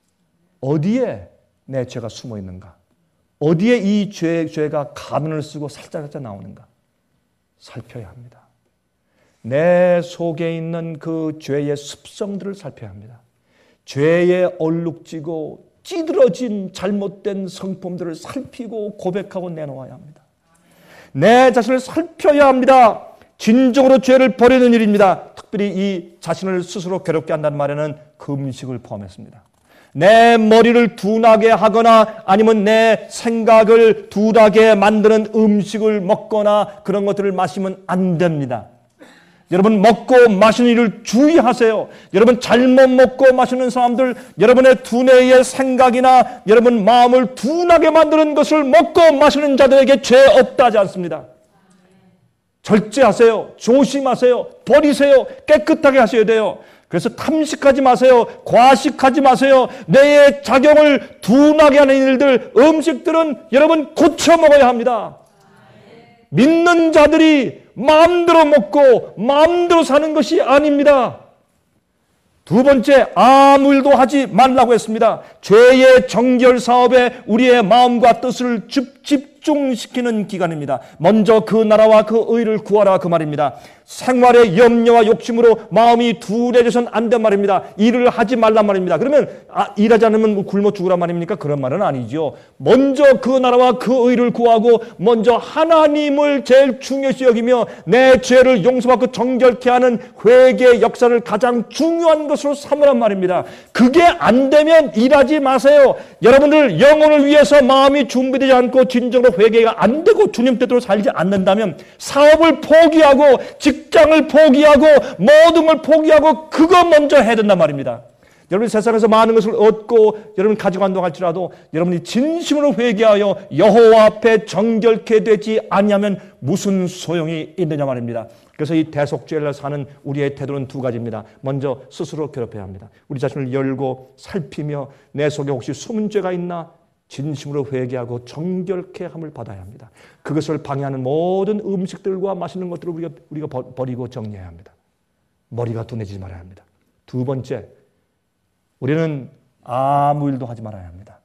어디에 내 죄가 숨어 있는가? 어디에 이 죄, 죄가 가면을 쓰고 살짝살짝 나오는가? 살펴야 합니다. 내 속에 있는 그 죄의 습성들을 살펴야 합니다. 죄에 얼룩지고 찌들어진 잘못된 성품들을 살피고 고백하고 내놓아야 합니다. 내 자신을 살펴야 합니다. 진정으로 죄를 버리는 일입니다. 특별히 이 자신을 스스로 괴롭게 한다는 말에는 금식을 포함했습니다. 내 머리를 둔하게 하거나 아니면 내 생각을 둔하게 만드는 음식을 먹거나 그런 것들을 마시면 안 됩니다. 여러분, 먹고 마시는 일을 주의하세요. 여러분, 잘못 먹고 마시는 사람들, 여러분의 두뇌의 생각이나 여러분 마음을 둔하게 만드는 것을 먹고 마시는 자들에게 죄 없다 하지 않습니다. 절제하세요. 조심하세요. 버리세요. 깨끗하게 하셔야 돼요. 그래서 탐식하지 마세요. 과식하지 마세요. 뇌의 작용을 둔하게 하는 일들, 음식들은 여러분 고쳐 먹어야 합니다. 믿는 자들이 마음대로 먹고 마음대로 사는 것이 아닙니다. 두 번째, 아무 일도 하지 말라고 했습니다. 죄의 정결 사업에 우리의 마음과 뜻을 집중시키는 기간입니다. 먼저 그 나라와 그 의를 구하라 그 말입니다. 생활의 염려와 욕심으로 마음이 둔해져서는 안 된 말입니다. 일을 하지 말란 말입니다. 그러면 아, 일하지 않으면 굶어 죽으란 말입니까? 그런 말은 아니죠. 먼저 그 나라와 그 의를 구하고 먼저 하나님을 제일 중요시 여기며 내 죄를 용서받고 정결케 하는 회개의 역사를 가장 중요한 것으로 삼으란 말입니다. 그게 안 되면 일하지 마세요. 여러분들 영혼을 위해서 마음이 준비되지 않고 진정으로 회개가 안 되고 주님 뜻대로 살지 않는다면 사업을 포기하고 직장을 포기하고 모든 걸 포기하고 그거 먼저 해야 된단 말입니다. 여러분이 세상에서 많은 것을 얻고 여러분 가져간다고 할지라도 여러분이 진심으로 회개하여 여호와 앞에 정결케 되지 아니하면 무슨 소용이 있느냐 말입니다. 그래서 이 대속죄를 사는 우리의 태도는 두 가지입니다. 먼저 스스로 괴롭혀야 합니다. 우리 자신을 열고 살피며 내 속에 혹시 숨은 죄가 있나 진심으로 회개하고 정결케 함을 받아야 합니다. 그것을 방해하는 모든 음식들과 마시는 것들을 우리가, 우리가 버리고 정리해야 합니다. 머리가 둔해지지 말아야 합니다. 두 번째, 우리는 아무 일도 하지 말아야 합니다.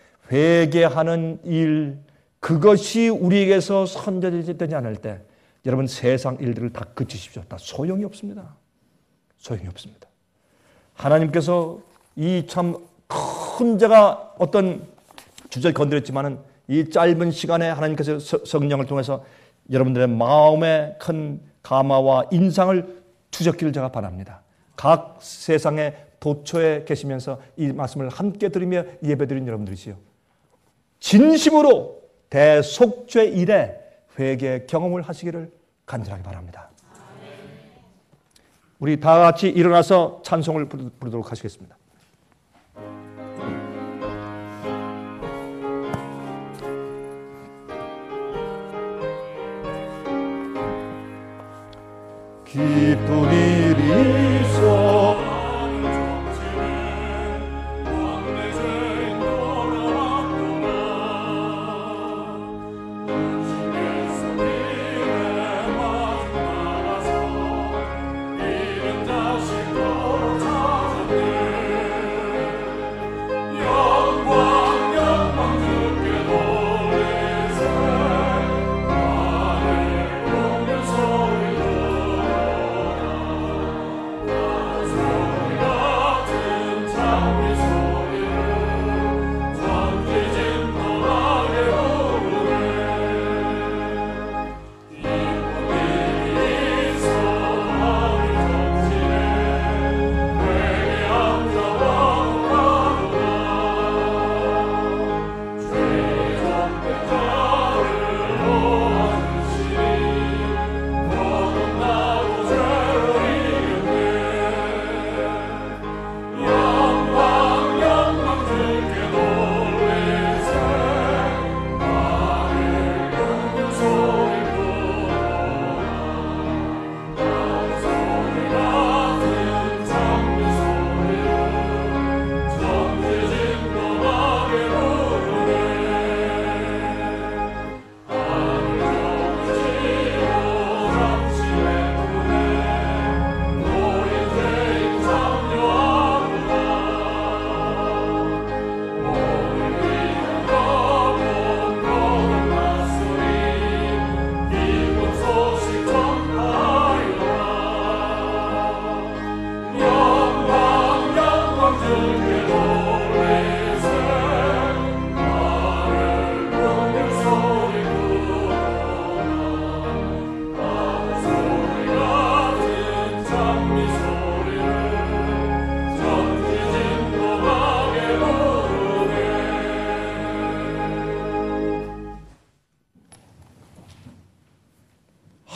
회개하는 일, 그것이 우리에게서 선저되지 않을 때 여러분 세상 일들을 다 그치십시오. 다 소용이 없습니다. 소용이 없습니다. 하나님께서 이 참 큰 제가 어떤 주저리 건드렸지만은 이 짧은 시간에 하나님께서 성령을 통해서 여러분들의 마음에 큰 감화와 인상을 주셨기를 제가 바랍니다. 각 세상의 도처에 계시면서 이 말씀을 함께 들으며 예배드린 여러분들이시요, 진심으로 대속죄 일에 회개 경험을 하시기를 간절하게 바랍니다. 우리 다 같이 일어나서 찬송을 부르도록 하시겠습니다. 깊은 일이 있어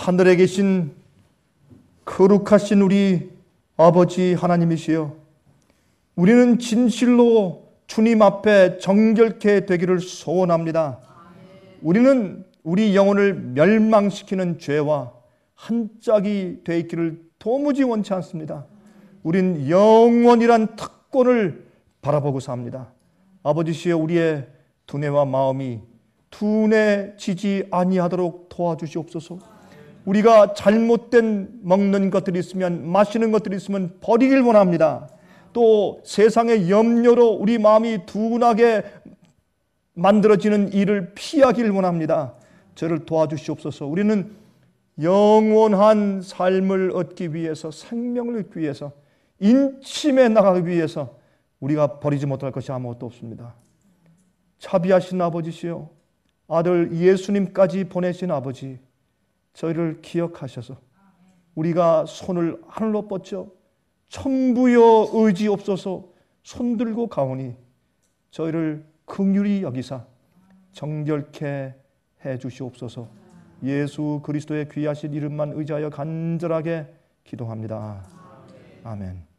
하늘에 계신 거룩하신 우리 아버지 하나님이시여, 우리는 진실로 주님 앞에 정결케 되기를 소원합니다. 우리는 우리 영혼을 멸망시키는 죄와 한 짝이 되어 있기를 도무지 원치 않습니다. 우린 영원이란 특권을 바라보고 삽니다. 아버지시여, 우리의 두뇌와 마음이 둔해지지 아니하도록 도와주시옵소서. 우리가 잘못된 먹는 것들이 있으면, 마시는 것들이 있으면 버리길 원합니다. 또 세상의 염려로 우리 마음이 둔하게 만들어지는 일을 피하길 원합니다. 저를 도와주시옵소서. 우리는 영원한 삶을 얻기 위해서, 생명을 얻기 위해서, 인침에 나가기 위해서 우리가 버리지 못할 것이 아무것도 없습니다. 자비하신 아버지시여, 아들 예수님까지 보내신 아버지, 저희를 기억하셔서 우리가 손을 하늘로 뻗쳐 천부여 의지 없어서 손들고 가오니 저희를 긍휼히 여기사 정결케 해 주시옵소서. 예수 그리스도의 귀하신 이름만 의지하여 간절하게 기도합니다. 아멘.